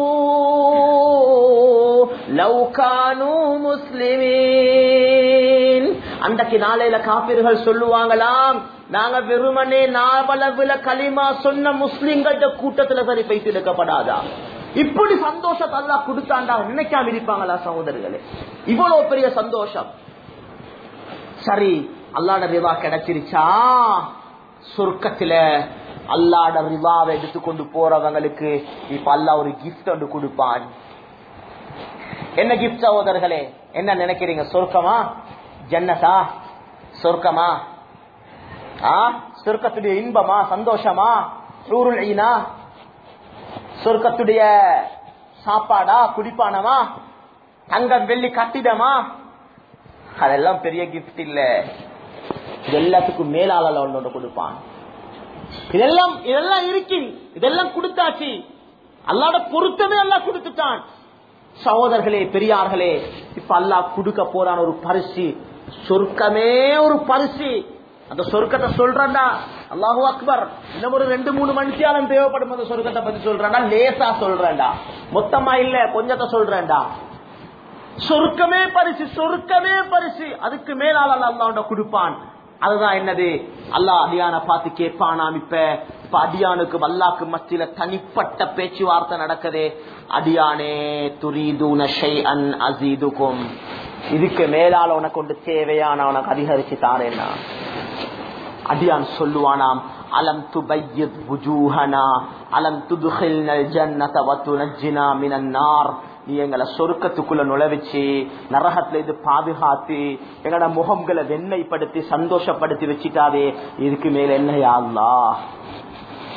லவ் கானூ முஸ்லிமீன். அன்றைக்கு நாளையில காபிர்கள் சொல்லுவாங்களாம், நாங்க வெறுமனே நாவலவுல களிமா சொன்ன முஸ்லிம்கள கூட்டத்துல சரி பைத்து எடுக்கப்படாதா? இப்படி சந்தோஷத்தை அல்லாஹ் கொடுத்தாண்டா நினைக்காம இருப்பாங்களா சகோதரர்களே? இவ்வளவு பெரிய சந்தோஷம். சரி, அல்லாஹ்ட ரிவா கிடைச்சிருச்சா? சொர்க்கத்துல அல்லாஹ்ட ரிவாவை எடுத்துக்கொண்டு போறவங்களுக்கு இப்ப அல்லாஹ் ஒரு கிஃப்ட் ஒன்று கொடுப்பான். என்ன கிஃப்ட் சகோதரர்களே? என்ன நினைக்கிறீங்க? சொர்க்கமா, ஜன்னதா? சொர்க்கமா, சொர்க்கத்துடைய இன்பமா, சந்தோஷமா, ஹூருல் ஈனா, சொர்க்கத்துடைய சாப்பாடா, குடிப்பானமா, தங்கம் வெள்ளி கட்டிடமா? அதெல்லாம் பெரிய கிஃப்ட் இல்ல. இது எல்லாத்துக்கும் மேலாள ஒன்று கொடுப்பான். இதெல்லாம் இருக்கு, இதெல்லாம் கொடுத்தாச்சு. அல்லாஹ்வோட பொருத்தமே அல்லாஹ் கொடுத்துட்டான். சகோதரர்களே, பெரியார்களே, இப்ப அல்லாஹ் கொடுக்க போறான் ஒரு பரிசு. சொர்க்கமே ஒரு பரிசு. அந்த சொர்க்கத்தை சொல்றா, அல்லாஹு அக்பர். இன்னும் ஒரு 2-3 மணித்தியாலம் தேவைப்படும். அந்த சொர்க்கத்தை பத்தி சொல்றா, லேசா சொல்றேன்டா, மொத்தமா இல்ல, கொஞ்சத்தை சொல்றேன்டா. சொர்க்கமே பரிசு, சொர்க்கமே பரிசு. அதுக்கு மேலால அல்லாஹ் கொடுப்பான். அதுதான் என்னது? அல்லாஹ் அடியான பார்த்து கேட்பானாம். இப்ப அடியானுக்கு அல்லாஹ்க்கு மத்தியில தனிப்பட்ட பேச்சுவார்த்தை நடக்குது. அடியானே, துரீதுன ஷைஅன் அஸீதுகும், இதுக்கு மேலால உனக்கு ஒன்று தேவையான உனக்கு அதிகரிச்சு தாரேன்னா. அடியான் சொல்லுவானாம், அலம் துபய்யித் வுஜூஹனா அலம் துத்கில்னல் ஜன்னத வ துனஜ்ஜினா மினன் நார். நீ எங்களை சொர்க்கத்துக்குள்ள நுழைவிச்சு நரகத்துல இது பாதுகாத்து எங்களோட முகங்களை வெண்மைப்படுத்தி சந்தோஷப்படுத்தி வச்சுட்டாதே, இதுக்கு மேல என்ன யா அல்லாஹ்?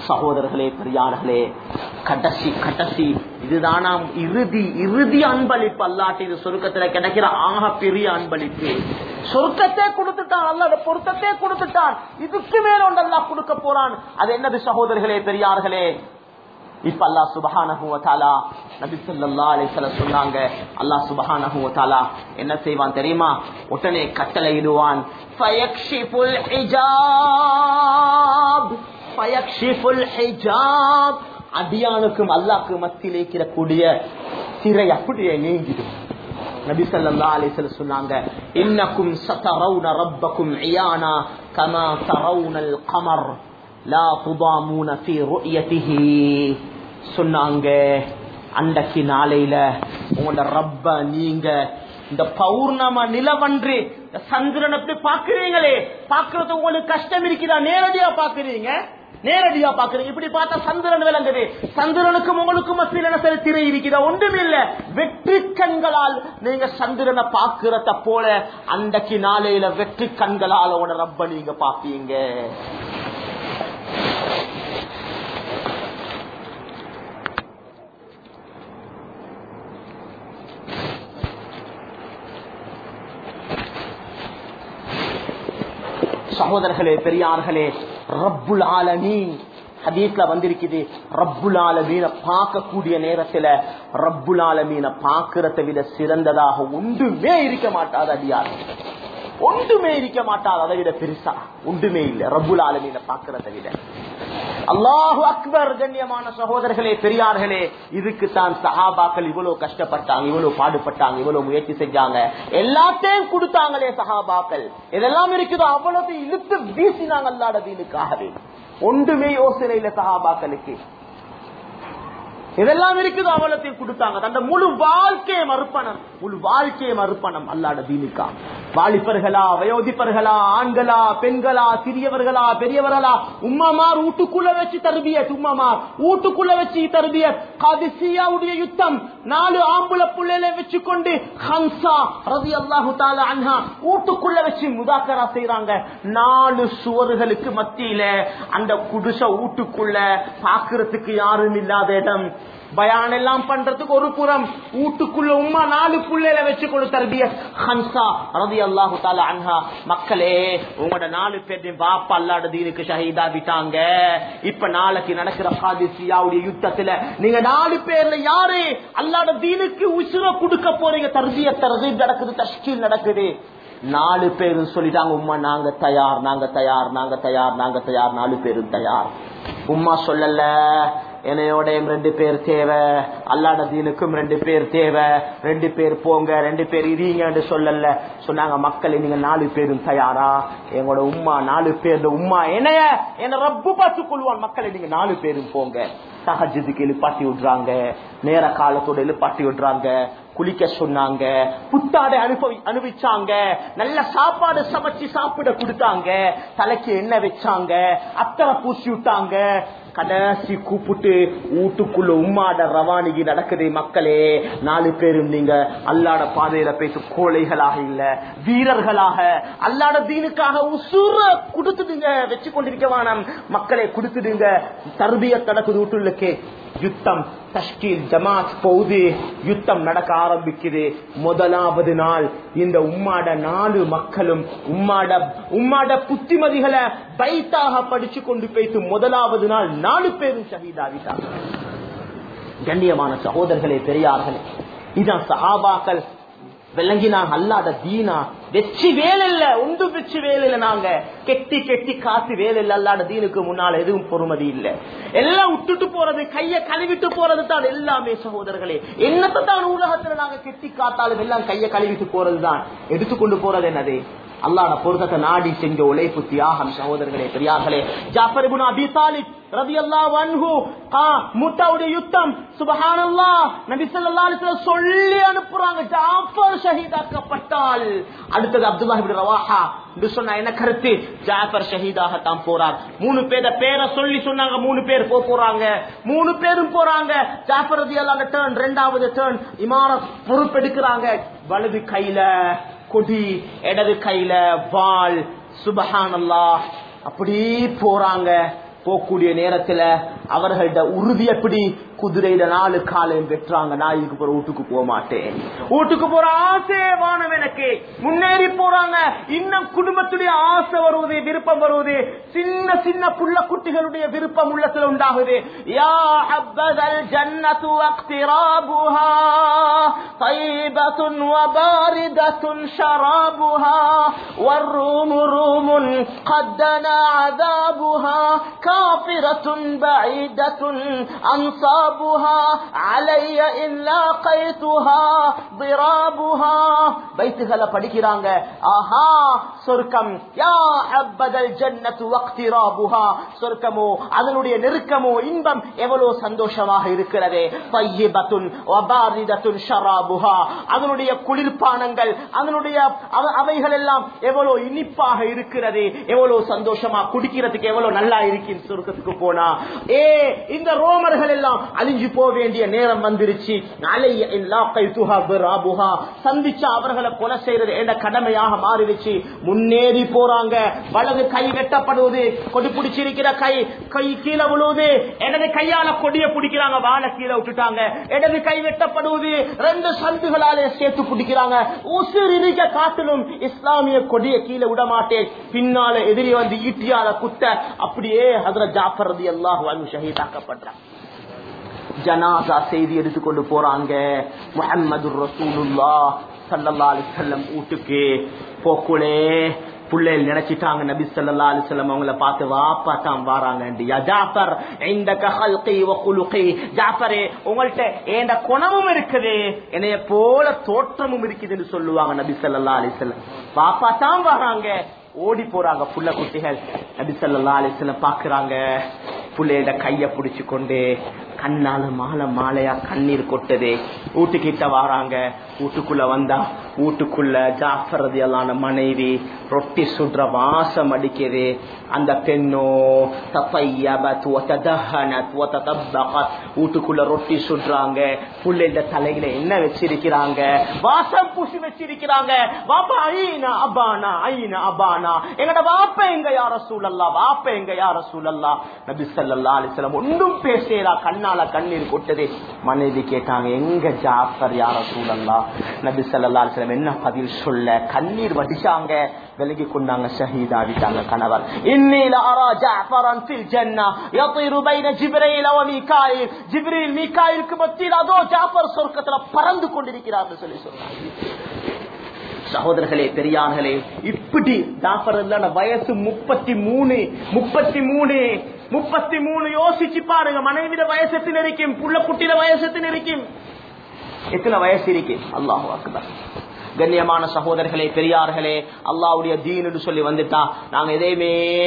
சகோதரர்களே, பெரியார்களே, கடைசி கடைசி இதுதான் இறுதி அன்பளிப்பு. அல்லாஹ்வுடைய சொர்க்கத்துல கிடைக்கிற ஆக பெரிய அன்பளிப்பு. சொர்க்கத்தை கொடுத்துட்டான், அல்லாஹ்வுடைய பொருத்தத்தை கொடுத்துட்டான். இதுக்கு மேல ஒன்று அல்லாஹ் கொடுக்க போறான். அது என்னது சகோதரர்களே, பெரியார்களே? இப்ப அல்லாஹ் சுப்ஹானஹு வ தஆலா நபி ஸல்லல்லாஹு அலைஹி வஸல்லம் சொன்னாங்க, அல்லாஹ் சுப்ஹானஹு வ தஆலா என்ன செய்வான் தெரியுமா? உடனே கட்டளையிடுவான், ஃபயக்ஷிஃபுல் ஹிஜாப், ஃபயக்ஷிஃபுல் ஹிஜாப். அடியானுக்கும் அல்லாஹ்வுக்கும் மத்தியிலே இருக்கக்கூடிய திரை அப்படியே நீங்கிடும். நபி ஸல்லல்லாஹு அலைஹி வஸல்லம் சொன்னாங்க, இன்னக்கும் சதரவுன ரப்பக்கும் இயானா கமா தரவுனல் கமர் லா துதாமூன ஃபீ ருயதிஹி. சொன்னாங்க, அன்றைக்கு நாளையில உங்களோட ரப்ப நீங்க இந்த பௌர்ணம நிலவன்று சந்திரன் எப்படி பாக்குறீங்களே, பாக்குறது உங்களுக்கு கஷ்டம் இருக்குதா? நேரடியா பாக்குறீங்க, நேரடியா பாக்குறீங்க. இப்படி பார்த்தா சந்திரன் விளங்குது. சந்திரனுக்கும் உங்களுக்கும் மத்தியில் சரி திரை இருக்குதா? ஒன்றுமே இல்ல. வெற்றி கண்களால் நீங்க சந்திரனை பாக்குறத போல அன்றைக்கு நாளையில வெற்றி கண்களால் உங்களோட ரப்ப நீங்க பாப்பீங்க. சகோதரர்களே, பெரியார்களே, ரப்புல் ஆலமீன் ஹதீஸ்ல வந்திருக்குது, ரப்புல் ஆலமீனை பார்க்கக்கூடிய நேரத்துல ரப்புல் ஆலமீனை பார்க்கிறத விட சிறந்ததாக ஒன்றுமே இருக்க மாட்டாது. அடியார் ஒன்றுமே இருக்க மாட்டாது. அதை விட பெருசா ஒன்றுமே இல்லை ரப்புல் ஆலமீனை பார்க்கிறத விட. அல்லாஹு அக்பர். கண்ணியமான சகோதரர்களே, பெரியார்களே, இதுக்கு தான் சஹாபாக்கள் இவ்வளவு கஷ்டப்பட்டாங்க, இவ்வளவு பாடுபட்டாங்க, இவ்வளவு முயற்சி செஞ்சாங்க. எல்லாத்தையும் கொடுத்தாங்களே சஹாபாக்கள். இதெல்லாம் இருக்குதோ அவ்வளவு இழுத்து வீசினாங்க அல்லாஹ்வுடைய தீனுக்காகவே. ஒன்றுமே யோசனை இல்லை சஹாபாக்களுக்கு. இதெல்லாம் இருக்குது, அவ்வளத்தையும் கொடுத்தாங்க. தந்த முழு வாழ்க்கையை மறுப்பணம், முழு வாழ்க்கையை மறுப்பணம் அல்லாஹ்வுடைய தீனுக்கா. வாலிபர்களா, வயோதிபர்களா, ஆண்களா, பெண்களா, சிறியவர்களா, பெரியவர்களா, உம்மமார் வீட்டுக்குள்ள வச்சு தர்பியத், உம்மமார் வீட்டுக்குள்ள வச்சு தர்பியத். காதிசியாவுடைய யுத்தம் 4 ஆம்புல புள்ளைகளை வச்சு கொண்டு ஹம்சா ரலியல்லாஹு தஆலா அன்ஹா வீட்டுக்குள்ள வச்சு முதாக்கரா செய்றாங்க. 4 சுவர்களுக்கு மத்தியில அந்த குடிச வீட்டுக்குள்ள பாக்குறதுக்கு யாரும் இல்லாத இடம். பயான் எல்லாம் பண்றதுக்கு ஒரு புறம், வீட்டுக்குள்ள உம்மா 4 புள்ளைகளை வச்சு கொண்டு தர்பியத். ஹம்சா ரலியல்லாஹு தஆலா அன்ஹா, மக்களே உங்களோட 4 பேரையும் பாப்பா அல்லாஹ்வுடைய தீனுக்கு ஷஹீதா விட்டாங்க. இப்ப நாளைக்கு நடக்கிற காதிசியாவுடைய யுத்தத்துல நீங்க 4 பேர்ல யாரு அல்லாஹ்வுடைய தீனுக்கு உசுர கொடுக்க போறீங்க? தர்பியத் தர்கீப் நடக்குது, தஷ்கீல் நடக்குது. 4 பேரும் சொல்லிட்டாங்க, உம்மா நாங்க தயார், நாங்க தயார், நாங்க தயார், நாங்க தயார். 4 பேரும் தயார். உம்மா சொல்லல, என்னையோட 2 பேர் தேவை, அல்லாஹ்வுடைய தீனுக்கும் 2 பேர் தேவை, 2 பேர் போங்க, 2 பேர் இருங்கன்னு சொல்லல. சொன்னாங்க, மக்களே நீங்க 4 பேரும் தயாரா? எங்களோட உம்மா 4 பேர் உம்மா என்ன ரப்பு பார்த்து கொள்வான். மக்களே நீங்க 4 பேரும் போங்க. தஹஜ்ஜுதுக்கு எழுப்பாட்டி விடுறாங்க, நேர காலத்தோட எழுப்பாட்டி விடுறாங்க, குளிக்க சொன்னாங்க, புத்தாடை அனுபவிச்சாங்க, நல்ல சாப்பாடு சமைச்சு சாப்பிட கொடுத்தாங்க, தலைக்கு எண்ணெய் வச்சாங்க, அத்தரை பூசி விட்டாங்க. கடைசி கூப்பிட்டு வீட்டுக்குள்ள உம்மாட ரவானிகி நடக்குது. மக்களே 4 பேரும் நீங்க அல்லாஹ்வுடைய பாதையில பேச கோழைகளாக இல்ல, வீரர்களாக அல்லாஹ்வுடைய தீனுக்காக உசுர கொடுத்துடுங்க, வச்சு கொண்டிருக்க வேணாம். மக்களே கொடுத்துடுங்க. தர்பியத் நடக்குது வீட்டுள்ளக்கே. யுத்தம் தஷ்கீல் ஜமாத் போகுது. யுத்தம் நடக்க ஆரம்பிக்குது. முதலாவது நாள் இந்த உம்மாட 4 மக்களும் உம்மாட புத்திமதிகளை பைத்தாக படிச்சு கொண்டு போய்த்து முதலாவது நாள் 4 பேரும் ஷஹீதாகிட்டாங்க. கண்ணியமான சகோதரர்களே, பெரியார்களே, இதான் சஹாபாக்கள் விளங்கினாங்க. அல்லாஹ்வுடைய தீனா வெற்றி வேலை இல்ல, ஒன்று வெற்றி வேலை இல்ல. நாங்க கெட்டி கெட்டி காசு வேலை இல்ல. அல்லாஹ்வுடைய தீனுக்கு முன்னால எதுவும் பொறுமதி இல்ல. எல்லாம் விட்டுட்டு போறது, கைய கழுவிட்டு போறது தான் எல்லாமே. சகோதரர்களே, என்னத்தை தான் உலகத்துல நாங்க கெட்டி காத்தாலும் எல்லாம் கைய கழுவிட்டு போறதுதான். எடுத்துக்கொண்டு போறது என்னது? அல்லாஹ்வுடைய பொருத்தத்தை நாடி செஞ்ச உழைப்பு, தியாகம். சகோதரர்களே, பெரியார்களே, ஜாஃபர் இப்னு அபீ தாலிப் ரலியல்லாஹு அன்ஹு முத்தாவுடைய யுத்தம், சுப்ஹானல்லாஹ், நபி ஸல்லல்லாஹு அலைஹி வஸல்லம் சொல்லி அனுப்புறாங்க, ஜாஃபர் ஷஹீதாக்கப்பட்டால். அடுத்தது அப்துல்லாஹ் இப்னு ரவாஹா என்று சொன்ன என்ன கருத்து? ஜாஃபர் ஷஹீதாகத்தான் போறார். 3 பேர பேரை சொல்லி சொன்னாங்க. 3 பேர் போறாங்க. 3 பேரும் போறாங்க. ஜாஃபர் ரலியல்லாஹு டர்ன், 2வது டர்ன், இமாரத் பொறுப்பெடுக்கிறாங்க. வலது கையில கொடி, இடது கையில வாள். சுப்ஹானல்லாஹ், அப்படி போறாங்க. போகக்கூடிய நேரத்துல அவர்களோட உறுதி எப்படி குதிரையில 4 காலையும் வெட்டுறாங்க. நான் இதுக்கு போற வீட்டுக்கு போக மாட்டேன், வீட்டுக்கு போற ஆசைவானம் எனக்கு. முன்னேறி போறாங்க. இன்னும் குடும்பத்துடைய ஆசை வருவது, விருப்பம் வருவது, சின்ன சின்ன புள்ள குட்டிகளுடைய விருப்பம் உள்ளத்துல உண்டாகுது. யா ஹப்பதல் ஜன்னத்து வக்திராபுஹா தைபத்துன் வபாரிதத்துன் ஷராபுஹா வர்ரூமு ரூமுன் கத்தனா அதாபுஹா காஃபிரத்துன் பஈதத்துன் அன்சாபுஹா அலைய இல்லா கைதுஹா திராபுஹா. பைத்துகளை படிக்கிறாங்க. ஆஹா சொர்க்கம், யா ஹப்பதல் ஜன்னத்து வக்திராபுஹா, சொர்க்கமோ அதனுடைய நெருக்கமோ இன்பம் எவ்வளவு சந்தோஷமாக இருக்கிறது. தையிபத்துன் வபாரிதத்துன் ஷராபுஹா, அதனுடைய குளிர்பானங்கள் அதனுடைய அவைகள் எல்லாம் எவ்வளவு இனிப்பாக இருக்கிறது, எவ்வளவு சந்தோஷமா குடிக்கிறதுக்கு எவ்வளவு நல்லா இருக்கு சொர்க்கத்துக்கு போனா. இந்த ரோமர்கள் எல்லாம் அழிஞ்சு போக வேண்டிய நேரம் வந்துருச்சு. அலைய இல்லா கைதுஹா திராபுஹா, சந்திச்சா அவர்களை கொலை செய்யறது என்ற கடமையாக மாறிடுச்சு. முன்னேறி போறாங்க. வலது கை வெட்டப்படுவது, கொடி பிடிச்சிருக்கிற கை கீழே விழுவது, இடது கையால கொடிய பிடிக்கிறாங்க, வாழை கீழே விட்டுட்டாங்க. இடது கை வெட்டப்படுவது, 2 சந்துகளாலே சேர்த்து பிடிக்கிறாங்க. உசிர் இருக்க காட்டிலும் இஸ்லாமிய கொடிய கீழே விட மாட்டேன், பின்னால எதிரி வந்து ஈட்டியால குத்த அப்படியே ஹஜ்ரத் ஜாஃபர் ரலியல்லாஹு அன்ஹு ஷஹீதாக்கப்படுறாங்க. ஜனாசா செய்தி எடுத்துக்கொண்டு போறாங்க. முஹம்மது ரசூலுல்லாஹ் ஸல்லல்லாஹு அலைஹி வஸல்லம் வீட்டுக்கு போக்குளே புள்ளைகள் நினைச்சிட்டாங்க நபி ஸல்லல்லாஹு அலைஹி வஸல்லம் அவங்கள பார்த்து வாப்பா தான் வராங்க. யா ஜாஃபர் இந்தக ஹல்கி வ குலுகி, ஜாஃபரே உங்கள்ட்ட ஏண்ட குணமும் இருக்குது, என்னைய போல தோற்றமும் இருக்குதுன்னு சொல்லுவாங்க நபி ஸல்லல்லாஹு அலைஹி வஸல்லம். வாப்பா தான் வராங்க. ஓடி போறாங்க புள்ள குட்டிகள். நபி ஸல்லல்லாஹு அலைஹி வஸல்லம் பாக்குறாங்க. புள்ளையோட கைய பிடிச்சு கொண்டு கண்ணால மாலையா கண்ணீர் கொட்டது. வீட்டுக்கிட்ட வராங்க. வீட்டுக்குள்ள வந்தா வீட்டுக்குள்ள ஜாஃபர் ரலியல்லாஹு அன்ஹு மனைவி ரொட்டி சுடுற வாசம் அடிக்குது. அந்த பெண்ணோ தஃபையபத் வ ததஹனத் வ ததபகத், வீட்டுக்குள்ள ரொட்டி சுடுறாங்க. புள்ளையோட தலையில என்ன வச்சிருக்கிறாங்க? வாசம் பூசி வச்சிருக்கிறாங்க. வாப்பா ஐனா அபானா, ஐனா அபானா, எங்கட வாப்பா எங்க யா ரசூலல்லாஹ், வாப்பா எங்க யா ரசூலல்லாஹ். நபி ஸல்லல்லாஹு அலைஹி வஸல்லம் ஒன்றும் பேசல, கண்ணால கண்ணீர் கொட்டது. மனைவி கேட்டாங்க எங்க ஜாஃபர் யா ரசூலல்லாஹ். நபி ஸல்லல்லாஹு அலைஹி வஸல்லம் என்ன பதில் சொல்ல, கண்ணீர் வடிச்சாங்க. விலகி கொண்டாங்க, ஷஹீதாவிட்டாங்க கணவர். இன்னி லஅரா ஜாஃபரன் ஃபில் ஜன்னah யطير பைன ஜிப்ரீல் வ மீகாயில், ஜிப்ரீல் மீகாயிலுக்கு மத்தியில் அதோ ஜாஃபர் சொர்க்கத்துல பறந்து கொண்டிருக்கிறார் சொல்லி சொன்னாங்க. சகோதரர்களே, பெரியார்களே, இப்படி ஜாஃபர் வயசு 33. யோசிச்சு பாருங்க, மனைவிட வயசு எத்தனை இருக்கும், புள்ள குட்டியில வயசு எத்தனை இருக்கும், எத்தனை வயசு இருக்கு. அல்லாஹு அக்பர். கண்ணியமான சகோதரர்களே, பெரியார்களே, அல்லாஹ்வுடைய தீன் என்று சொல்லி வந்துட்டா நாங்க எதையுமே